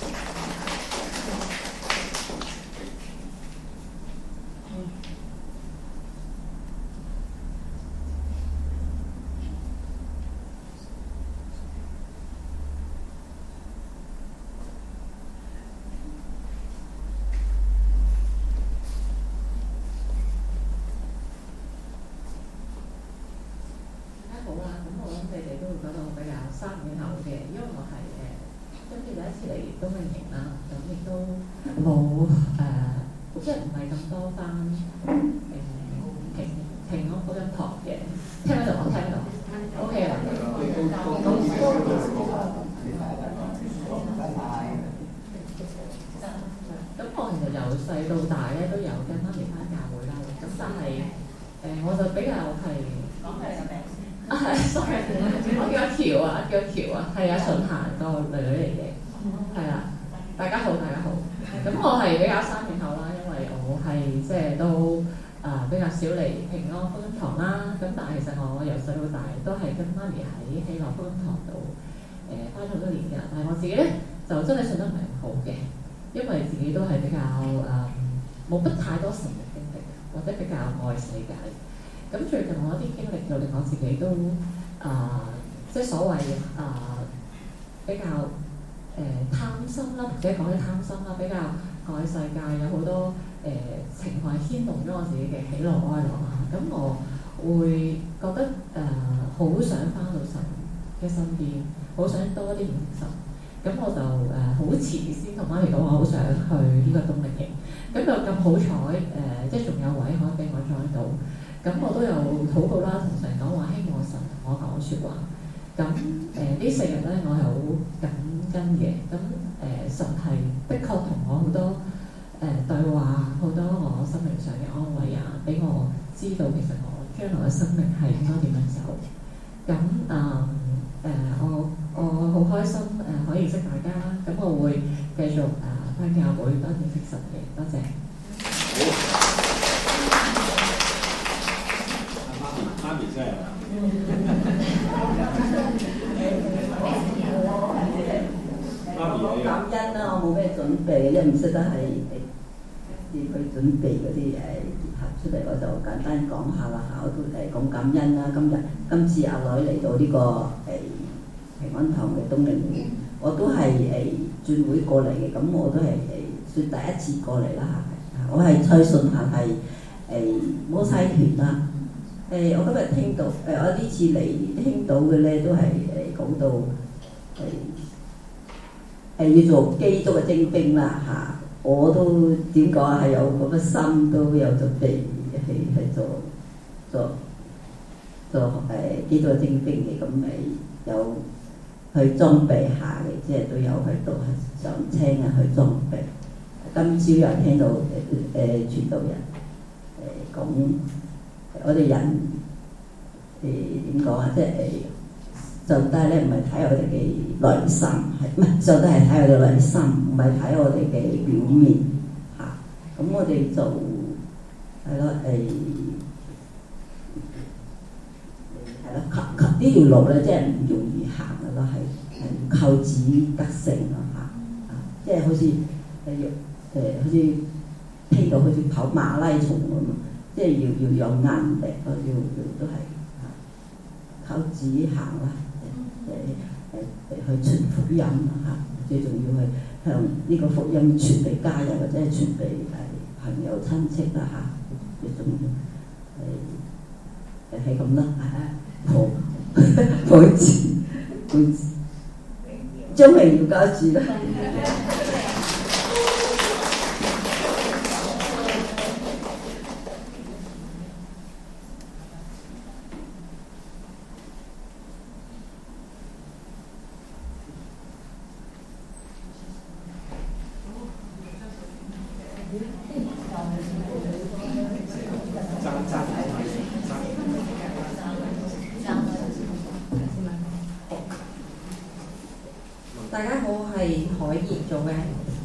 三年後嘅，因為我係誒今次第一次嚟冬令營啦，咁亦都冇誒，即係唔係咁多翻誒平平安福音堂嘅，聽得到我聽得到 ，OK 啦。咁我其實由細到大咧都有跟媽咪翻教會啦，咁但係誒、呃、我就比較係講係個名。啊係 ，sorry， 我叫阿喬啊，叫阿喬啊，係阿順嫻個女女嚟嘅，係啦，大家好，大家好。咁我係比較三年後啦，因為我係即係都啊、呃、比較少嚟平安福音堂啦。咁但係其實我由細到大都係跟媽咪喺喜樂福音堂度誒返咗好多年嘅，但係我自己咧就真係信得唔係咁好嘅，因為自己都係比較誒冇乜太多神嘅經歷，或者比較愛世界。咁最近我有啲經歷就令我自己都啊、呃，即係所謂啊、呃、比較誒、呃、貪心啦，或者講起貪心啦，比較愛世界，有好多誒、呃、情況牽動咗我自己嘅喜樂哀樂啊。咁我會覺得誒好、呃、想翻到神嘅身邊，好想多啲認識神。咁我就誒好遲先同媽咪講，我好想去呢個冬令營。咁就咁好彩誒，即係仲有位可以俾我 join 到。咁我都有禱告啦，同神講話，希望神同我講説話。咁誒呢四日咧，我係好感恩嘅。咁誒、呃、神係的確同我好多誒、呃、對話，好多我心靈上嘅安慰啊，俾我知道其實我將來嘅生命係應該點樣走。咁啊誒，我我好開心誒、呃、可以認識大家啦。咁我會繼續啊返教會多啲認識神嘅，多謝。 媽咪真係講感恩啦，我冇咩準備，因為唔識得係誒去準備嗰啲誒結合出嚟，我就簡單講下啦嚇。我都誒講感恩啦。今日今次阿女嚟到呢、這個誒、呃、平安堂嘅冬令會，我都係誒轉會過嚟嘅，咁我都係誒算第一次過嚟啦嚇。我係蔡順嫻，係誒摩西團啦。誒、呃，我今日聽到誒、呃，我呢次嚟聽到嘅咧，都係誒、呃、講到誒誒、呃、要做基督嘅精兵啦嚇、啊，我都點講啊？係有咁嘅心，都有準備係係做做做誒、呃、基督嘅精兵嘅，咁咪有去裝備下嘅，即係都有去到上車啊去裝備。今朝又聽到誒誒、呃、傳道人誒講。呃我哋人誒點講啊？即係誒上帝咧，唔係睇我哋嘅內心，係唔係上帝係睇我哋內心，唔係睇我哋嘅表面嚇。咁、啊、我哋就係咯誒係咯，靠靠呢條路咧，即係唔容易行嘅咯，係係靠主得勝咯嚇啊！即係好似誒誒，好似聽到好似跑馬拉松咁啊！即係要要有壓力咯，要要都係嚇靠自己行啦，誒誒誒去傳福音嚇，最重要係向呢個福音傳俾家人或者係傳俾誒朋友親戚啦嚇，最重要係誒係咁啦嚇，好保持保持，將來要交住啦。 大家好，我係海怡做嘅。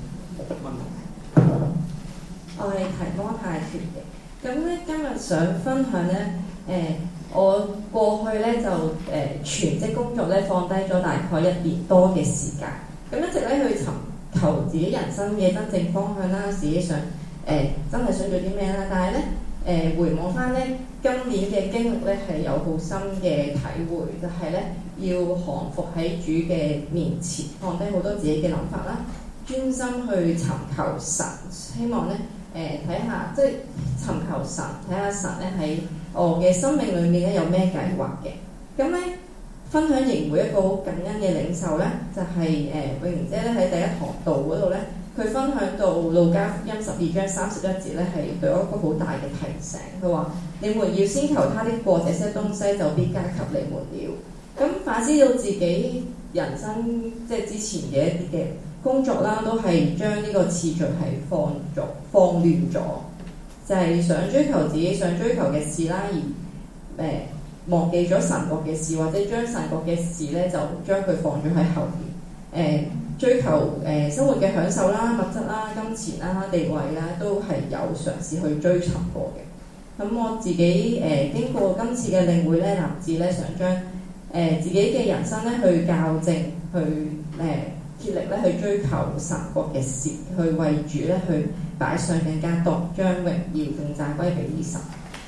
我係提摩太團嘅。咁咧今日想分享咧，誒、呃、我過去咧就誒、呃、全職工作咧放低咗大概一年多嘅時間，咁一直咧去尋求自己人生嘅真正方向啦，自己想誒、呃、真係想做啲咩啦。但係咧誒回望翻咧今年嘅經歷咧係有好深嘅體會，就係、是、咧要降服喺主嘅面前，放低好多自己嘅諗法啦，專心去尋求神，希望咧。誒睇下，即係尋求神，睇下神咧喺我嘅生命裏面咧有咩計劃嘅。咁咧分享營會一個好感恩嘅領袖咧，就係、是、誒、呃、永盈姐咧喺第一堂道嗰度咧，佢分享到路加福音十二章三十一節咧，係對我一個好大嘅提醒。佢話：你們要先求他的國，這些東西就必加給你們了。咁反思到自己人生即係之前嘅一啲嘅工作啦，都係將呢個次序係放咗放亂咗，就係、是、想追求自己想追求嘅事啦，而誒、呃、忘記咗神國嘅事，或者將神國嘅事咧就將佢放咗喺後面。誒、呃、追求誒、呃、生活嘅享受啦、物質啦、金錢啦、地位啦，都係有嘗試去追尋過嘅。咁我自己誒、呃、經過今次嘅領會咧，立志咧想將誒、呃、自己嘅人生咧去校正，去誒。呃竭力咧去追求神國嘅事，去為主咧去擺上更加多，將榮耀更讚歸俾神。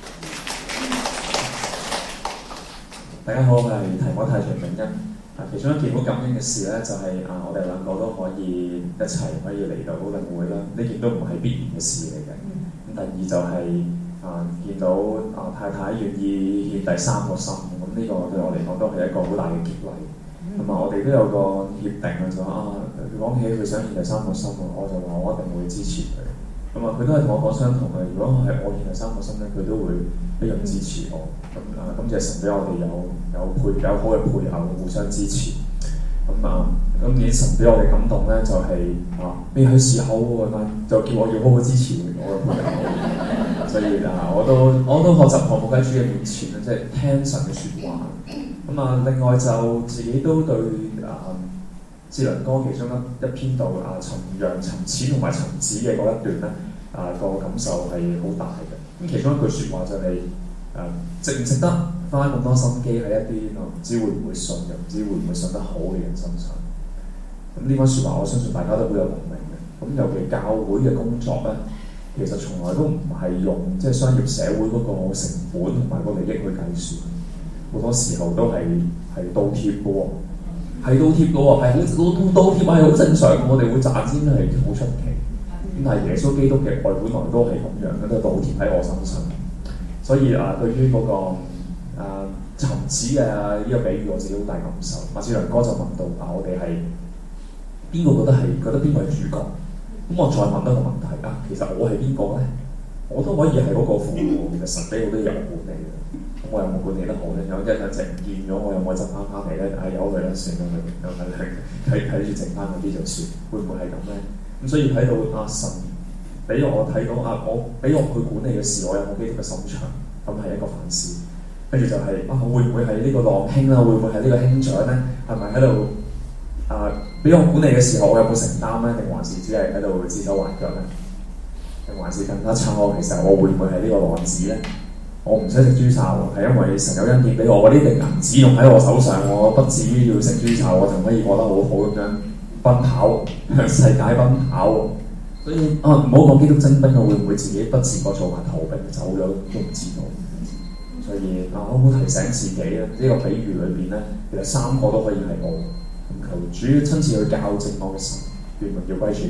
大家好，我係提摩太傳永恩。啊，其中一件好感恩嘅事咧，就係、是、啊，我哋兩個都可以一齊可以嚟到領會啦。呢件都唔係必然嘅事嚟嘅。咁第二就係、是、啊，見到啊太太願意獻第三個心，咁呢個對我嚟講都係一個好大嘅激勵。同埋我哋都有個協定啊，就話啊，講起佢想獻第三個心，我就話我一定會支持佢。咁啊，佢都係同我講相同嘅。如果係我獻第三個心咧，佢都會一樣支持我。咁啊，感謝神俾我哋有有配有好嘅配偶，互相支持。咁啊，今年神俾我哋感動咧，就係、是、啊，未去試口喎，就叫我要好好支持我嘅配偶。所以啊，我都我都學習降服喺主嘅面前咧，即係聽神嘅説話。咁啊，另外就自己都對啊智能歌其中一一篇道啊尋羊尋錢同埋尋子嘅嗰一段咧啊個感受係好大嘅。咁其中一句説話就係、是、誒、啊、值唔值得花咁多心機喺一啲唔知會唔會信又唔知會唔會信得好嘅人身上。咁呢番説話我相信大家都好有共鳴嘅。咁尤其教會嘅工作咧，其實從來都唔係用即係商業社會嗰個成本同埋個利益去計算。好多時候都係係倒貼嘅喎，係倒貼嘅喎，係好倒倒貼係好正常，我哋會賺錢係好出奇。咁但係耶穌基督嘅愛本來都係咁樣嘅，都倒貼喺我身上。所以啊，對於嗰、那個啊尋子嘅呢個比喻，我自己好大感受。馬志良哥就問到啊，我哋係邊個覺得係覺得邊個係主角？咁我再問多個問題啊，其實我係邊個咧？我都可以係嗰個父母，其實神俾好多嘢我管理嘅。我有冇管理得好咧？有一兩隻唔見咗，我有冇執翻翻嚟咧？係由佢啦，算啦，佢睇睇住剩翻嗰啲就算，會唔會係咁咧？咁所以睇到阿、啊、神俾我睇到啊，我俾我去管理嘅事，我有冇基督嘅心腸？咁係一個反思。跟住就係、是、啊，會唔會係呢個浪兄啦？會唔會係呢個兄長咧？係咪喺度啊？俾我管理嘅時候，我有冇承擔咧？定還是只係喺度指手畫腳咧？定還是更加差？我其實我會唔會係呢個浪子咧？我唔使食豬潲喎，係因為神有恩典俾我，嗰啲定銀紙用喺我手上，我不至於要食豬潲，我就可以過得好好咁樣奔跑向世界奔跑。所以啊，唔好講基督精兵啊，會唔會自己不自覺做埋逃兵走咗都唔知道。所以啊，好好提醒自己咧，呢、這個比喻裏邊咧，其實三個都可以係我。咁求主親自去校正我嘅神，願榮耀歸主。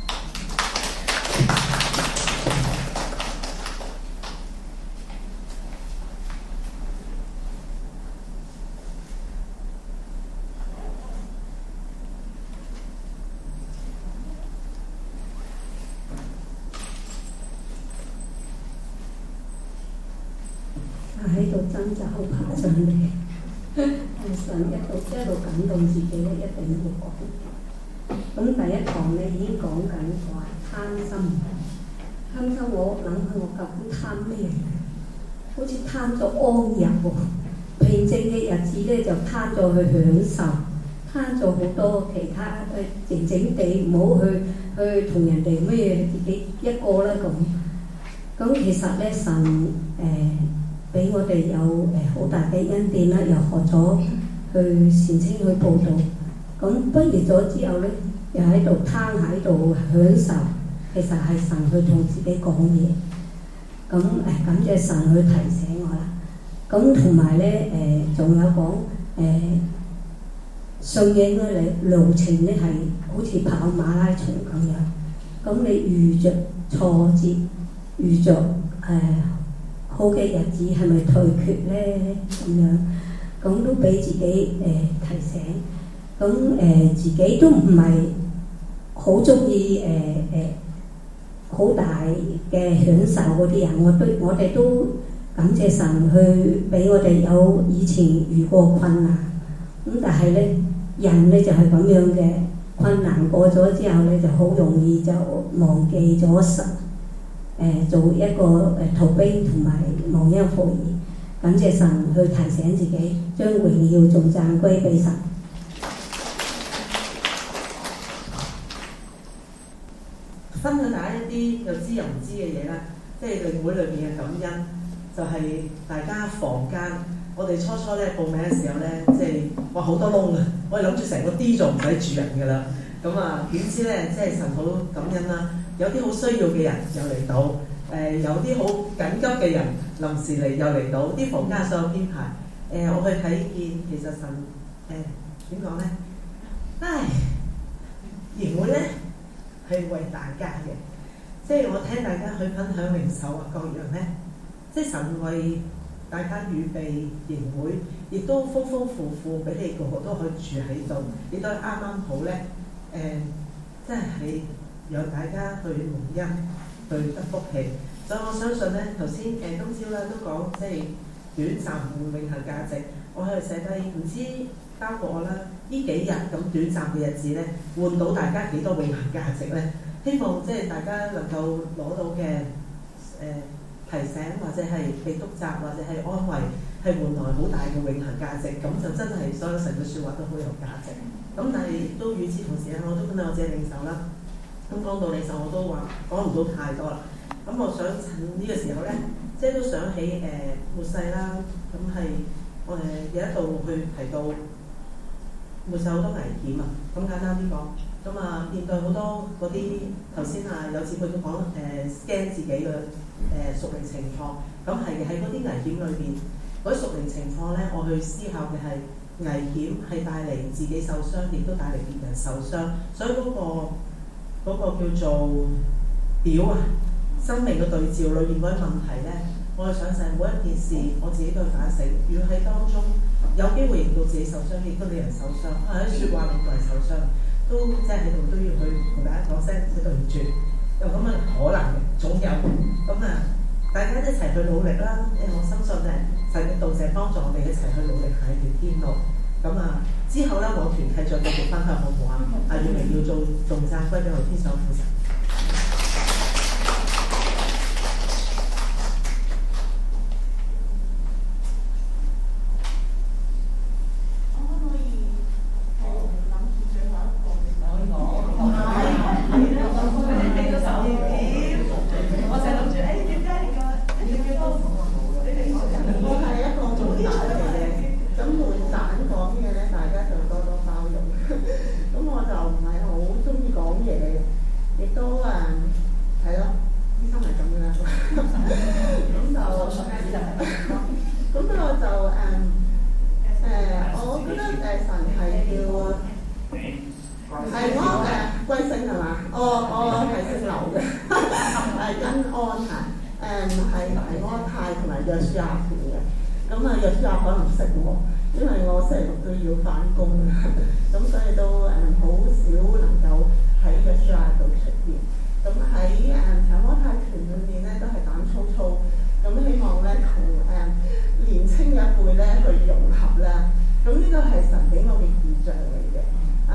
喺度掙扎，好爬上嚟。但神一路一路感動自己咧，一定要講。咁第一堂咧已經講緊話貪心， 啱啱我諗下我究竟貪咩？好似貪咗安逸喎。平靜嘅日子咧就貪咗去享受，貪咗好多其他誒靜靜地，唔好去去同人哋咩，自己一個啦咁。咁其實咧神誒俾、呃、我哋有誒好、呃、大嘅恩典啦，又學咗去善稱去佈道。咁畢業咗之後咧，又喺度攤喺度享受，其實係神去同自己講嘢。咁誒、呃、感謝神去提醒我啦。咁同埋咧誒，仲、呃、有講誒信仰嘅路程咧係好似跑馬拉松咁樣。咁你遇着挫折，遇着誒、呃、好嘅日子，係咪退卻咧？咁樣咁都俾自己誒、呃、提醒。咁誒、呃、自己都唔係好中意誒誒好大嘅享受嗰啲人，我都我哋都感謝神去俾我哋有以前遇過困難。咁但係咧人咧就係、是、咁樣嘅，困難過咗之後咧就好容易就忘記咗神，誒、呃、做一個誒逃兵同埋忘恩負義。感謝神去提醒自己，將榮耀頌讚歸俾神。 分享大家一啲又知又唔知嘅嘢啦，即係領會裏邊嘅感恩，就係、是、大家房間，我哋初初咧報名嘅時候咧，即係哇好多窿啊！我哋諗住成個 D 座唔使住人㗎啦，咁啊點知咧即係神好感恩啦，有啲好需要嘅人又嚟到，誒、呃、有啲好緊急嘅人臨時嚟又嚟到，啲房間所有編排，誒、呃、我去睇見其實神誒點講咧，唉，營會咧。係為大家嘅，即係我聽大家去分享靈修啊各樣咧，即係神為大家預備營會，亦都豐豐富富俾你個個都可以住喺度，亦都啱啱好咧，誒、呃，即係讓大家去蒙恩，去得福氣。所以我相信咧，頭先誒今朝咧都講即係短暫換永恆價值，我喺度寫低唔知。包括我啦，呢幾日咁短暫嘅日子咧，換到大家幾多永恆價值咧？希望即係大家能夠攞到嘅誒、呃、提醒，或者係被督責，或者係安慰，係換來好大嘅永恆價值。咁就真係所有神嘅説話都好有價值。咁但係都與此同時咧，我都覺得我自己領受啦。咁講到領受，我都話講唔到太多啦。咁我想趁呢個時候咧，即係都想起誒末世啦。咁係我哋有一度去提到。會受好多危險啊！咁簡單啲講，咁啊面對好多嗰啲頭先啊有姊妹都講誒 scan 自己嘅誒、呃、屬靈情況，咁係喺嗰啲危險裏邊，嗰啲屬靈情況咧，我去思考嘅係危險係帶嚟自己受傷，亦都帶嚟別人受傷，所以嗰、嗰個嗰個叫做表啊，生命嘅對照裏邊嗰啲問題咧，我去想就係每一件事我自己都去反省，如果喺當中。有機會令到自己受傷，亦都令人受傷。啊，啲説話令到人受傷，都即係喺度都要去同大家講聲對唔住。又咁啊，可能嘅，總有。咁啊，大家一齊去努力啦！誒，我相信咧，神嘅道就係幫助我哋一齊去努力行一條天路。咁啊，之後咧，我團契再繼續分享好唔好啊？啊，要嚟要做頌讚歸俾我天上父神。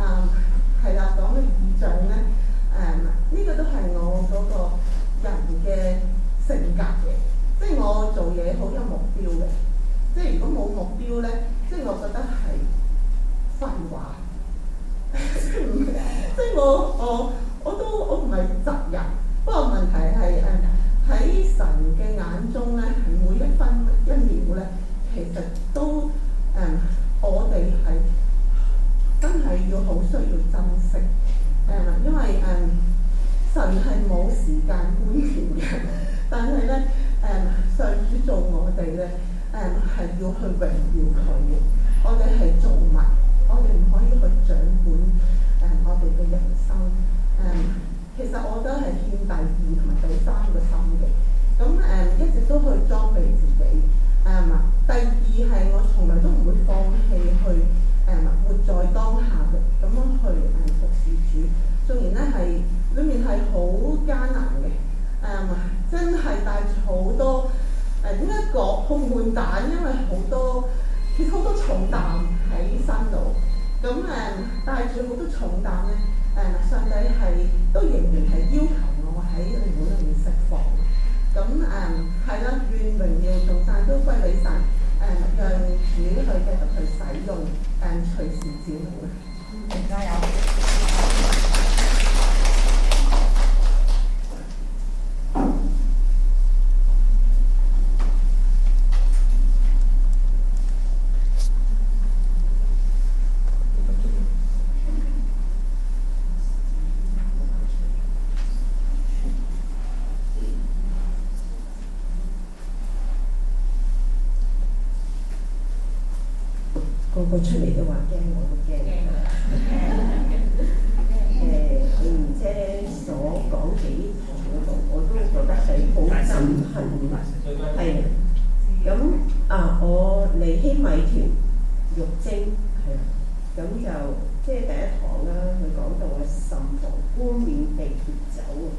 嘅我我我都我唔係責人，不過問題係誒喺神嘅眼中咧，每一分一秒咧，其實都誒、嗯、我哋係真係要好需要珍惜誒、嗯，因為誒、嗯、神係冇時間觀念嘅，但係咧誒上主做我哋咧誒係要去榮耀佢嘅，我哋係造物，我哋唔可以去掌管誒、嗯、我哋嘅人生誒、嗯。其實我覺得係欠第二同埋第三個心嘅，咁誒、嗯、一直都去裝備自己誒、嗯。第二係我從來都唔會放棄去誒、嗯、活在當下嘅，咁樣去誒服侍主。縱然咧係裏面係好艱難嘅，誒、嗯、真係帶住好多誒點解講好悶蛋，因為好多其實好多重擔喺身度，咁誒帶住好多重擔咧。誒，上帝係都仍然係要求我喺靈會裏面釋放，咁誒係啦，願榮耀頌讚都歸俾神，誒讓主去繼續去使用，誒隨時照顧。嗯，加油！ 個個出嚟都話驚，我都驚。誒，吳姐所講幾堂嗰度，我都覺得係好震撼嘅。係咁啊，我尼希米團玉晶係啦，咁就即係第一堂啦。佢講到嘅甚防冠冕被奪走啊！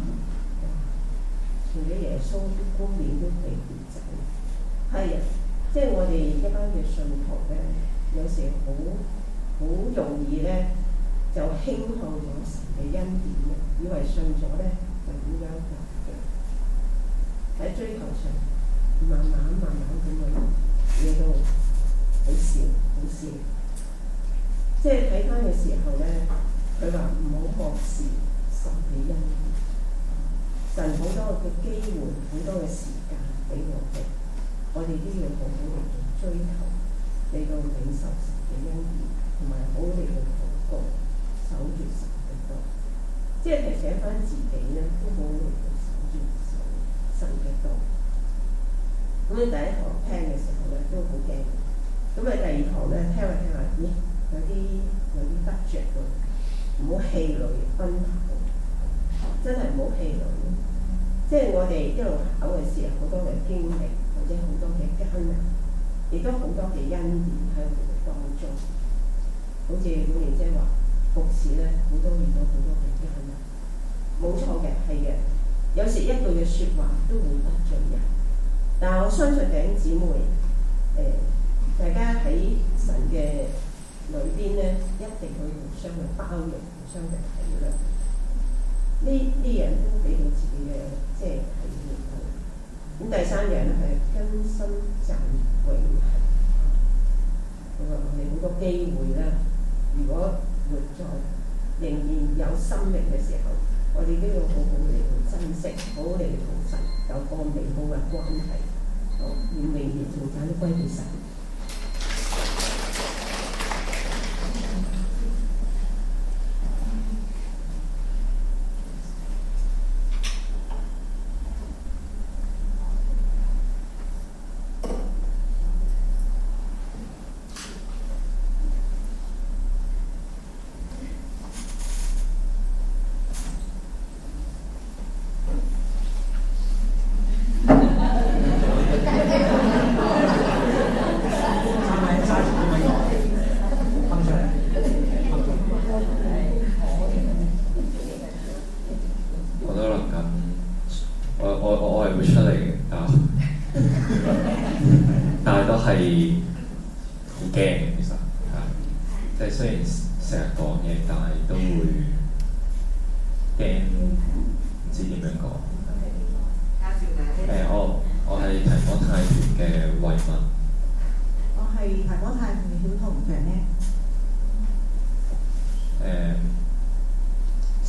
除咗耶穌啲冠冕都被奪走，係啊，即係我哋一班嘅信徒咧。有時好好容易咧，就輕看咗神嘅恩典嘅，以為信咗咧就咁樣嘅。喺追求上，慢慢慢慢咁樣嘢都好少好少。即係睇翻嘅時候咧，佢話唔好漠視神嘅恩典。神好多嘅機會，好多嘅時間俾我哋，我哋都要好好嚟追求。嚟到領受神嘅恩典，同埋好嚟到禱告，守住神嘅道，即係提醒翻自己咧，都好嚟到守住神嘅道。咁你第一堂聽嘅時候咧，都好驚。咁你第二堂咧，聽下聽下，咦，有啲有啲得着喎，唔好氣餒奔跑，真係唔好氣餒。即係我哋一路考嘅時候，好多嘅經歷，或者好多嘅艱難。亦都好多嘅恩典喺我哋當中，好似古蓮姐話服侍咧，好多遇到好多嘅艱難，冇錯嘅，係嘅。有時一句嘅説話都會得罪人，但係我相信弟兄姊妹，誒、呃，大家喺神嘅裏邊咧，一定會互相嘅包容，互相嘅體諒。呢啲人都俾到自己嘅即係體驗。咁第三樣咧係根深讚永恆。咁啊，我哋好多機會啦。如果活在仍然有生命嘅時候，我哋都要好好嚟去珍惜，好好嚟同神有個美好嘅關係。好，願榮耀頌讚都歸俾神。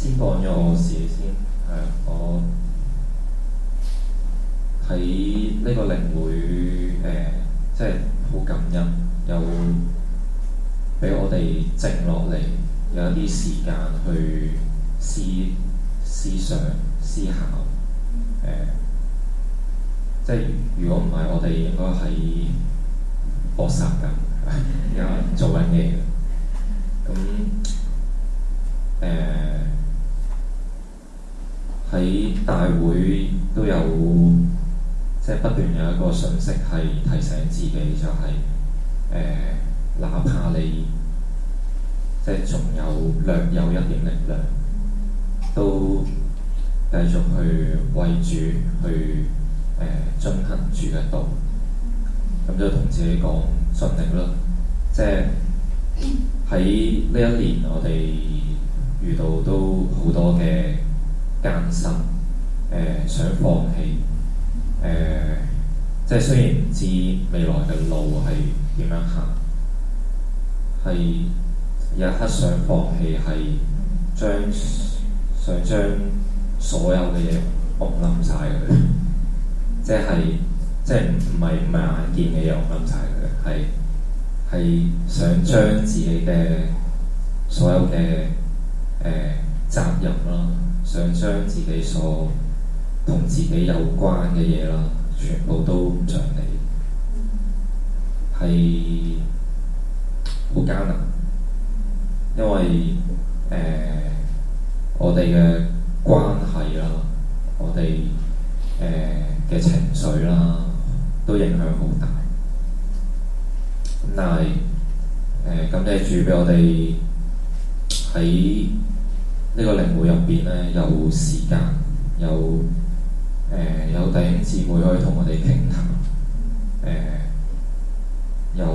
先講咗我自己先，係我喺呢個靈會誒、呃，即係好感恩，有俾我哋靜落嚟，有一啲時間去思思想、思考，誒、呃，即係如果唔係，我哋應該喺搏殺緊，而家做緊嘢嘅，咁。誒喺、呃、大會都有，即係不斷有一個訊息係提醒自己、就是，就係誒，哪怕你即係仲有略有一點力量，都繼續去為主去誒進行主嘅道。咁就同自己講盡力啦，即係喺呢一年我哋遇到都好多嘅艱辛，誒、呃、想放棄，誒、呃、即係雖然唔知未來嘅路係點樣行，係有一刻想放棄，係將想將所有嘅嘢崩冧晒佢，即係即係唔唔係唔係眼見嘅嘢崩冧晒佢，係係想將自己嘅所有嘅誒、呃、責任啦，想將自己所同自己有關嘅嘢啦，全部都唔想理，係好艱難，因為誒、呃、我哋嘅關係啦，我哋誒嘅情緒啦，都影響好大。咁但係誒感謝主俾我哋喺呢個靈會入邊咧，有時間，有誒、呃、有弟兄姊妹可以同我哋傾談，誒、呃、有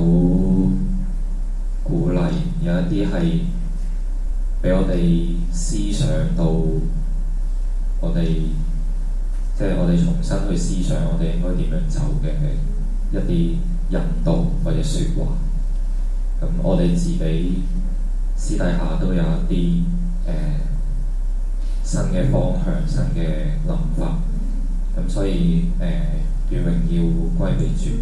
鼓勵，有一啲係俾我哋思想到我哋，即係我哋重新去思想我哋應該點樣走嘅一啲引導或者説話。咁我哋自己私底下都有一啲誒、呃、新嘅方向、新嘅諗法，咁所以誒願榮耀歸俾主。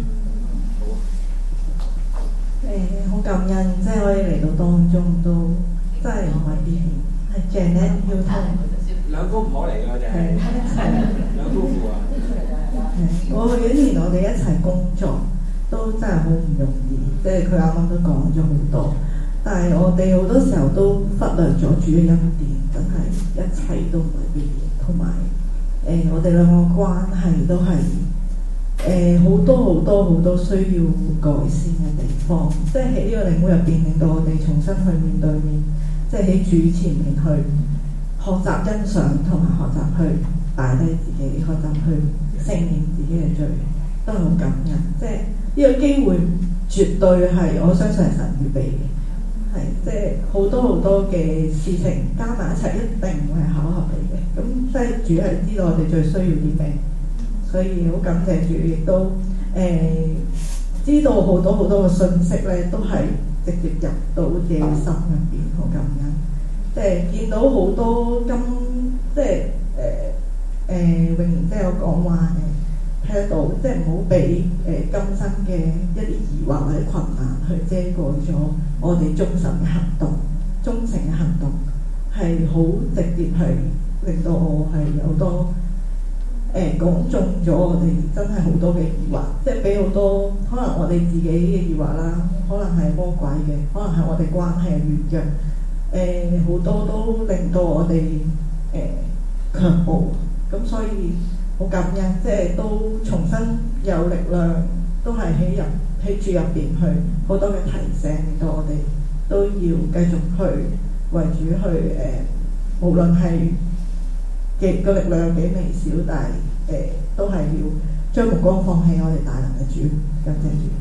誒好感恩，即係可以嚟到當中都真係唔係啲係 Janet 要通兩公婆嚟㗎， 係兩夫婦啊。 過去幾年我哋一齊工作都真係好唔容易，即係佢啱啱都講咗好多。但係我哋好多時候都忽略咗主嘅恩典，真係一切都唔係必然，同埋誒我哋兩個關係都係誒好多好多好多需要改善嘅地方，即係喺呢個靈會入邊令到我哋重新去面對面，即係喺主前面去學習欣賞同埋學習去擺低自己，學習去承認自己嘅罪，都係好感恩。即係呢個機會絕對係我相信係神預備嘅。係，即係好多好多嘅事情加埋一齊，一定唔會係巧合嚟嘅。咁即係主係知道我哋最需要啲咩，所以好感謝主，亦都誒、呃、知道好多好多嘅信息咧，都係直接入到自己心入邊，好感恩。即係見到好多今即係誒誒永然即係有講話誒睇得到，即係唔好俾誒今生嘅一啲疑惑或者困難去遮蓋咗我哋忠誠嘅行動，忠誠嘅行動係好直接，係令到我係有多誒講中咗我哋真係好多嘅疑惑，即係俾好多可能我哋自己嘅疑惑啦，可能係魔鬼嘅，可能係我哋關係嘅軟弱，誒好多都令到我哋誒卻步，咁所以好感恩，即係都重新有力量，都係喺入喺主入邊去好多嘅提醒，令到我哋都要繼續去為主去誒、呃，無論係幾個力量有幾微小，但係誒、呃、都係要將目光放喺我哋大能嘅主，感謝主。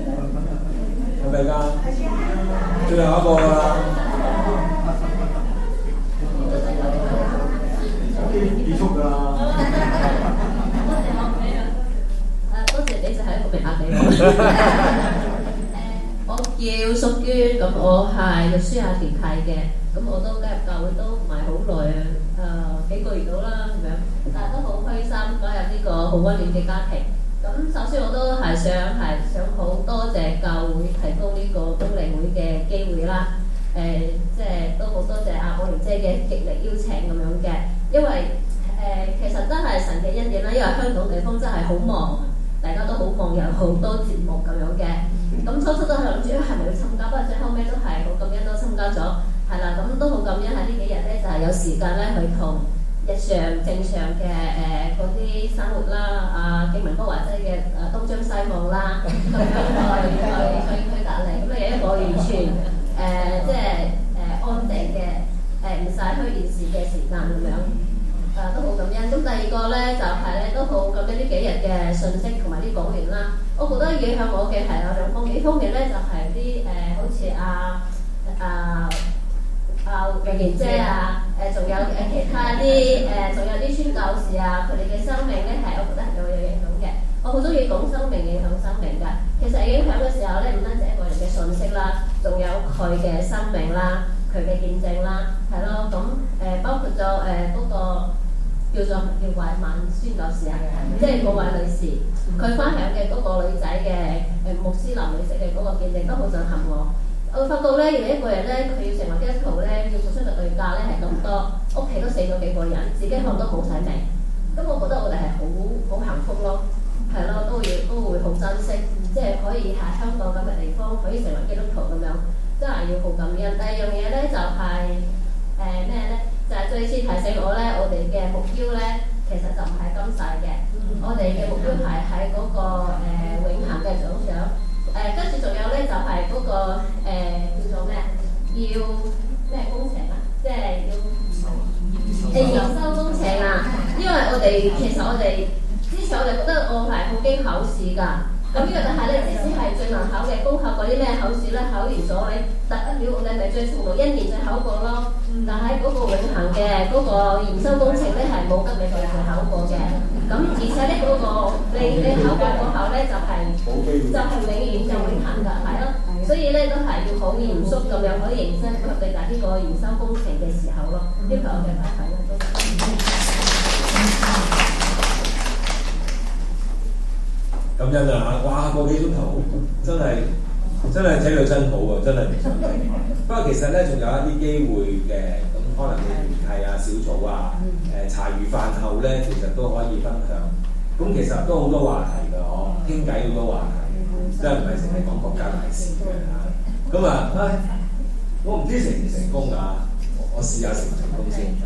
最後一個啦， 約書亞團契嘅，咁我都加入教會都唔係好耐啊，誒幾個月到啦咁樣，但係都好開心加入呢個好溫暖嘅家庭。咁首先我都係想係想好多謝教會提供呢個冬令會嘅機會啦。誒、呃，即係都好多謝阿我蓮姐嘅極力邀請咁樣嘅，因為誒、呃、其實真係神嘅恩典啦，因為香港地方真係好忙，大家都好忙，有好多節目咁樣嘅。咁初初都係諗住係咪要參加，不過最後尾都係好感恩都參加咗，係啦，咁都好感恩喺呢幾日咧就係、是、有時間咧去同日常正常嘅誒嗰啲生活啦，啊敬文哥或者嘅誒東張西望啦，咁樣去去去去隔離，咁咧有一個完全誒、呃、即係誒、呃、安定嘅誒唔使虛現時嘅時間咁樣，誒、呃、都好感恩。咁第二個咧就係、是、咧都好感恩呢幾日嘅信息同埋啲講員啦。我覺得影響我嘅係有兩方面，一方面咧就係啲誒好似阿阿阿榮賢姐啊，誒仲有誒其他啲誒仲有啲宣教士啊，佢哋嘅生命咧係我覺得係有有影響嘅。我好中意講生命影響生命㗎。其實影響嘅時候咧，唔單止一個人嘅信息啦，仲有佢嘅生命啦，佢嘅見證啦，係咯。咁誒、呃、包括咗誒嗰個叫做叫慧敏宣教士啊，即係嗰位女士，佢分享嘅嗰個女仔嘅誒穆斯林女士嘅嗰個見證都好震撼我。我發覺咧，原來一個人咧，佢要成為基督徒咧，要付出嘅代價咧係咁多，屋企都死咗幾個人，自己可能都冇晒命。咁我覺得我哋係好好幸福咯，係咯，都要都會好珍惜，即係可以喺香港咁嘅地方可以成為基督徒咁樣，真係要好感恩。第二樣嘢咧就係誒咩咧？就係、是、最次提醒我咧，我哋嘅目標咧，其實就唔係今世嘅，嗯、我哋嘅目標係喺嗰個、呃、永恆嘅獎賞。誒跟住仲有咧就係、是、嗰、那個、呃、叫做咩？要咩工程啊？即係要誒驗收工程啊！因為我哋其實我哋之前我哋覺得我係好經考試㗎。咁呢個但係咧，即使係最難考嘅公考嗰啲咩考試咧，考完咗你得一秒，你咪最長到一年再考過咯。但係嗰個永恆嘅嗰個驗收工程咧係冇得你再考過嘅。咁而且咧嗰、那個你你考過嗰考咧就係、是、就係、是、永遠就永恆㗎，係咯。所以咧都係要好嚴肅咁樣，好認真去對待呢個驗收工程嘅時候咯。要求我嘅批評啦，都。 感恩啊！哇，個幾鐘頭真係真係睇到真好啊！真係唔想睇。不過其實咧，仲有一啲機會嘅，咁可能你聯繫啊、小組啊、誒、呃、茶餘飯後咧，其實都可以分享。咁其實都好多話題㗎，嗬，傾偈好多話題，真係唔係淨係講國家大事嘅嚇。咁啊，唉，我唔知成唔成功㗎，我試下成唔成功先。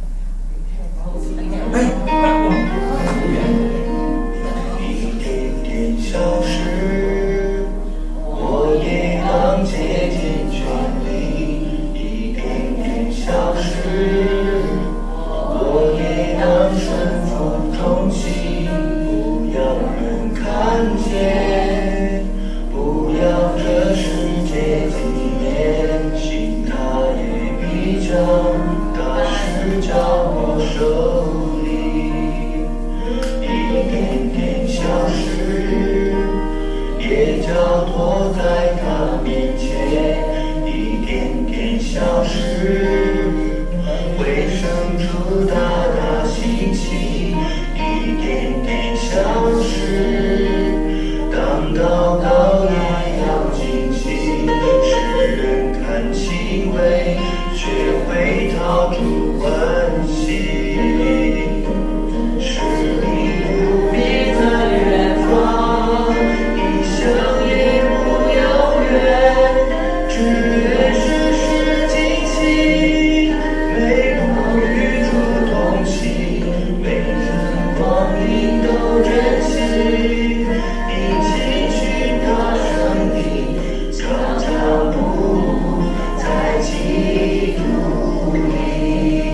消失，我也能竭尽全力，一点点消失，我也能顺风中起，不要人看见，不要这世界纪念，心它也必将大事交我手里，一点点消失。也交托在他面前，一点点消失，会生出大大希奇，一点点消失。当祷告也要精细，世人看轻微，学会逃出温馨。是你不必在远方。想也不遥远，只愿世事尽兴，每路与途同行，每分光阴都珍惜，一起寻找生命，长长步在基督里。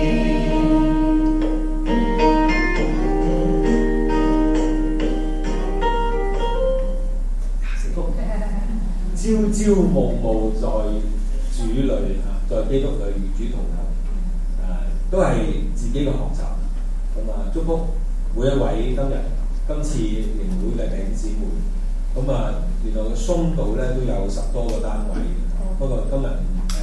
朝朝暮暮在主裏啊，在基督裏與主同行，啊，都係自己嘅學習。咁啊，祝福每一位今日今次靈會嘅弟兄姊妹。咁啊，原來個松道咧都有十多個單位，不過今日誒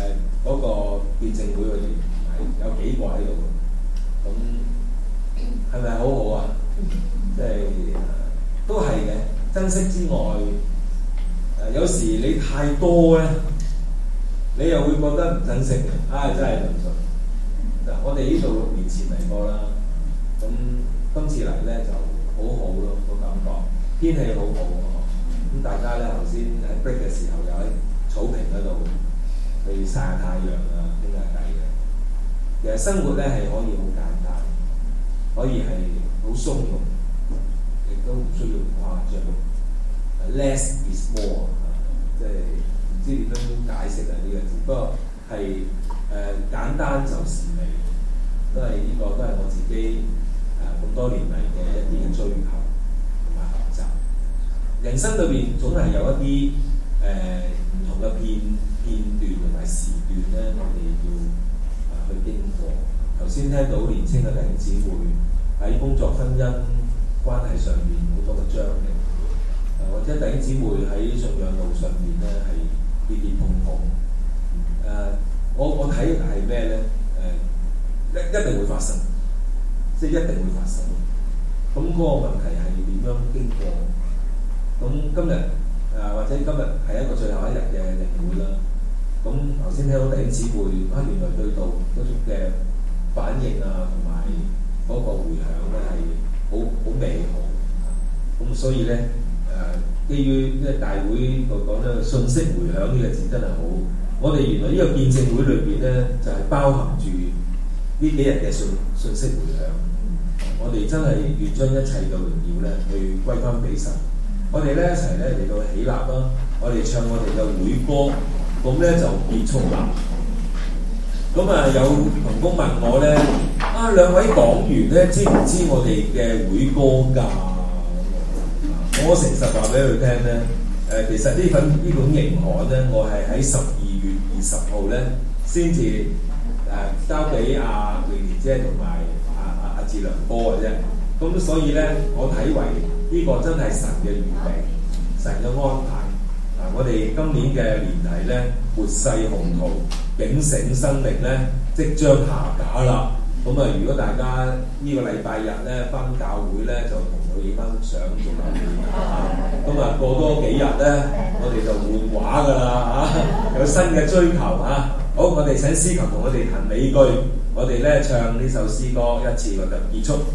嗰個見證會嗰啲係有幾個喺度嘅，咁係咪好好啊？即係都係嘅，珍惜之外，誒有時你太多咧，你又會覺得唔珍惜嘅，啊真係唔信。嗱，我哋呢度六年前嚟過啦，咁今次嚟咧就好好咯個感覺，天氣好好喎，咁大家咧頭先喺 break 嘅時候又喺草坪嗰度去曬下太陽啊，傾下偈嘅。其實生活咧係可以好簡單，可以係好鬆容，亦都唔需要誇張。Less is more， 即係唔知點樣解釋啊呢個字，不過係誒、呃、簡單就是美，都係呢、這個都係我自己誒咁、呃、多年嚟嘅一啲嘅追求同埋學習。人生裏邊總係有一啲誒唔同嘅片片段同埋時段咧，我哋要誒、呃、去經過。頭先聽到年青嘅弟兄姊妹喺工作婚姻關係上面好多嘅張力。或者弟兄姊妹喺信仰路上面咧係跌跌碰碰，誒、呃，我我睇係咩咧？誒、呃，一一定會發生，即係一定會發生。咁嗰個問題係點樣經過？咁今日誒、呃、或者今日係一個最後一日嘅靈會啦。咁頭先聽到弟兄姊妹啊，原來對到嗰種嘅反應啊，同埋嗰個迴響咧係好好美好。咁所以咧。誒，基於呢個大會個講咧，信息迴響呢個字真係好。我哋原來呢個見證會裏邊咧，就係、是、包含住呢幾日嘅信信息迴響。我哋真係願將一切嘅榮耀咧，去歸翻俾神。我哋咧一齊咧嚟到起立啦，我哋唱我哋嘅會歌，咁咧就結束啦。咁啊，有同工問我咧，啊兩位講員咧，知唔知我哋嘅會歌㗎？我誠實話俾佢聽咧，誒、呃、其實呢份呢本營刊咧，我係喺十二月二十號咧先至誒交俾阿榮蓮姐同埋阿阿阿志良哥嘅啫。咁所以咧，我睇為呢個真係神嘅預備，神嘅安排。嗱、啊，我哋今年嘅年題咧，活世宏圖，警醒生命咧，即將下架啦。咁啊，如果大家呢個禮拜日咧返教會咧，就同佢影翻相做留念啊！咁啊，過多幾日咧，我哋就換畫噶啦嚇，有新嘅追求嚇。好，我哋請司琴同我哋彈尾句，我哋咧唱呢首詩歌一次我就結束。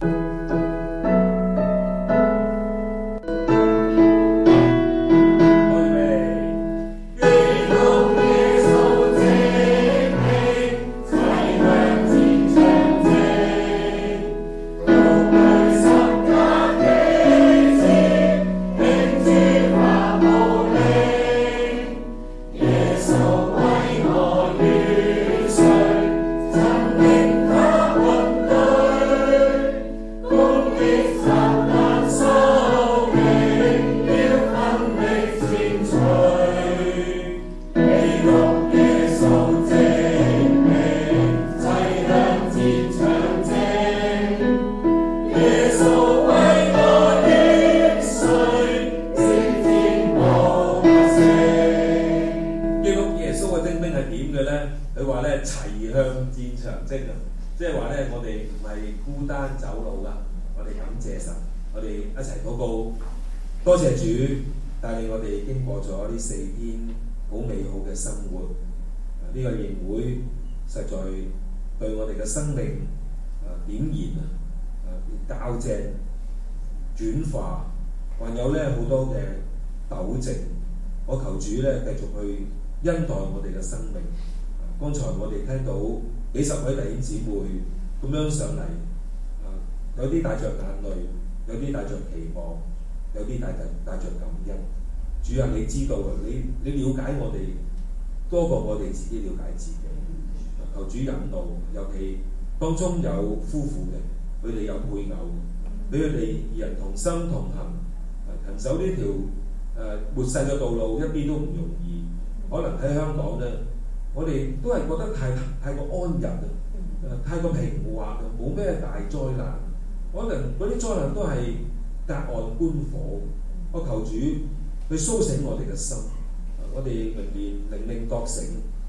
多謝主帶領我哋經過咗呢四天好美好嘅生活，呢、這個營會實在對我哋嘅生命啊點燃啊校正轉化，還有咧好多嘅糾正。我求主咧繼續去恩待我哋嘅生命。剛才我哋聽到幾十位弟兄姊妹咁樣上嚟，啊有啲帶着眼淚，有啲帶着期望。有啲帶着帶着感恩，主啊，你知道啊，你你了解我哋多過我哋自己了解自己。求主引導，尤其當中有夫婦嘅，佢哋有配偶，俾佢哋二人同心同行，行走呢條誒末世嘅道路，一啲都唔容易。可能喺香港咧，我哋都係覺得太太過安逸啊，誒太過平滑啊，冇咩大災難。可能嗰啲災難都係隔岸觀火，我求主去甦醒我哋嘅心，我哋明年靈命覺醒，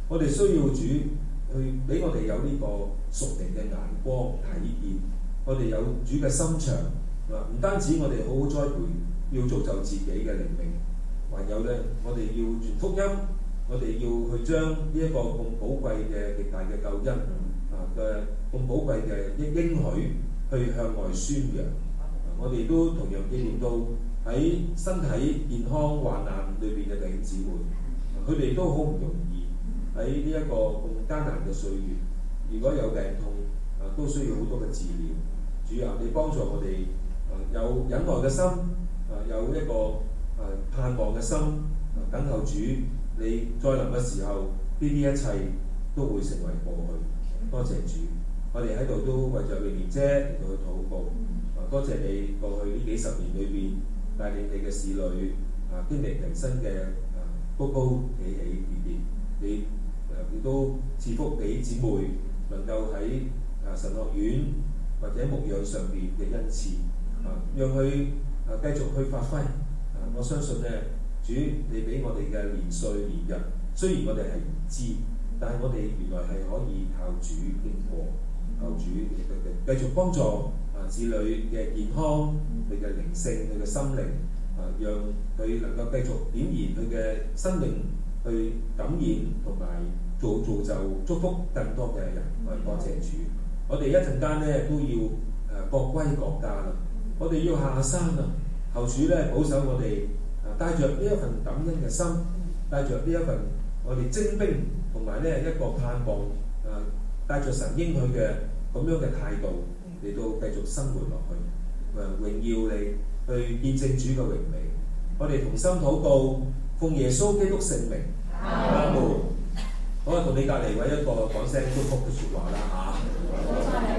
我哋需要主去俾我哋有呢個屬靈嘅眼光睇見，我哋有主嘅心腸啊！唔單止我哋好好栽培，要造就自己嘅靈命，還有咧，我哋要傳福音，我哋要去將呢一個咁寶貴嘅極大嘅救恩啊嘅咁寶貴嘅應應許去向外宣揚。我哋都同樣紀念到喺身體健康患難裏邊嘅弟兄姊妹，佢哋都好唔容易喺呢一個咁艱難嘅歲月。如果有病痛啊，都需要好多嘅治療。主啊，你幫助我哋啊，有忍耐嘅心啊，有一個啊盼望嘅心啊，等候主你再臨嘅時候，呢啲一切都會成為過去。多謝主，我哋喺度都為着你蓮姐嚟到去禱告。多謝你過去呢幾十年裏邊帶領你嘅使女啊，經歷人生嘅啊高高起起跌跌，你誒亦都賜福俾姊妹能夠喺啊神學院或者牧養上邊嘅恩賜啊，讓佢啊繼續去發揮啊！我相信咧，主你俾我哋嘅年歲年日，雖然我哋係唔知，但係我哋原來係可以靠主經過，靠主嘅繼續幫助。啊！子女嘅健康，佢嘅靈性，佢嘅心靈，啊，讓佢能夠繼續點燃佢嘅生命，去感染同埋造造就祝福更多嘅人。我哋多謝主。我哋一陣間咧都要誒、呃、各歸各家啦。我哋要下山啦。求主咧保守我哋啊，帶着呢一份感恩嘅心，帶着呢一份我哋精兵同埋咧一個盼望啊，帶着神應許嘅咁樣嘅態度。嚟到繼續生活落去，誒榮耀你，去見證主嘅榮美。我哋同心禱告，奉耶穌基督聖名，阿門。好啊，同你隔離位一個講聲祝福嘅説話啦嚇。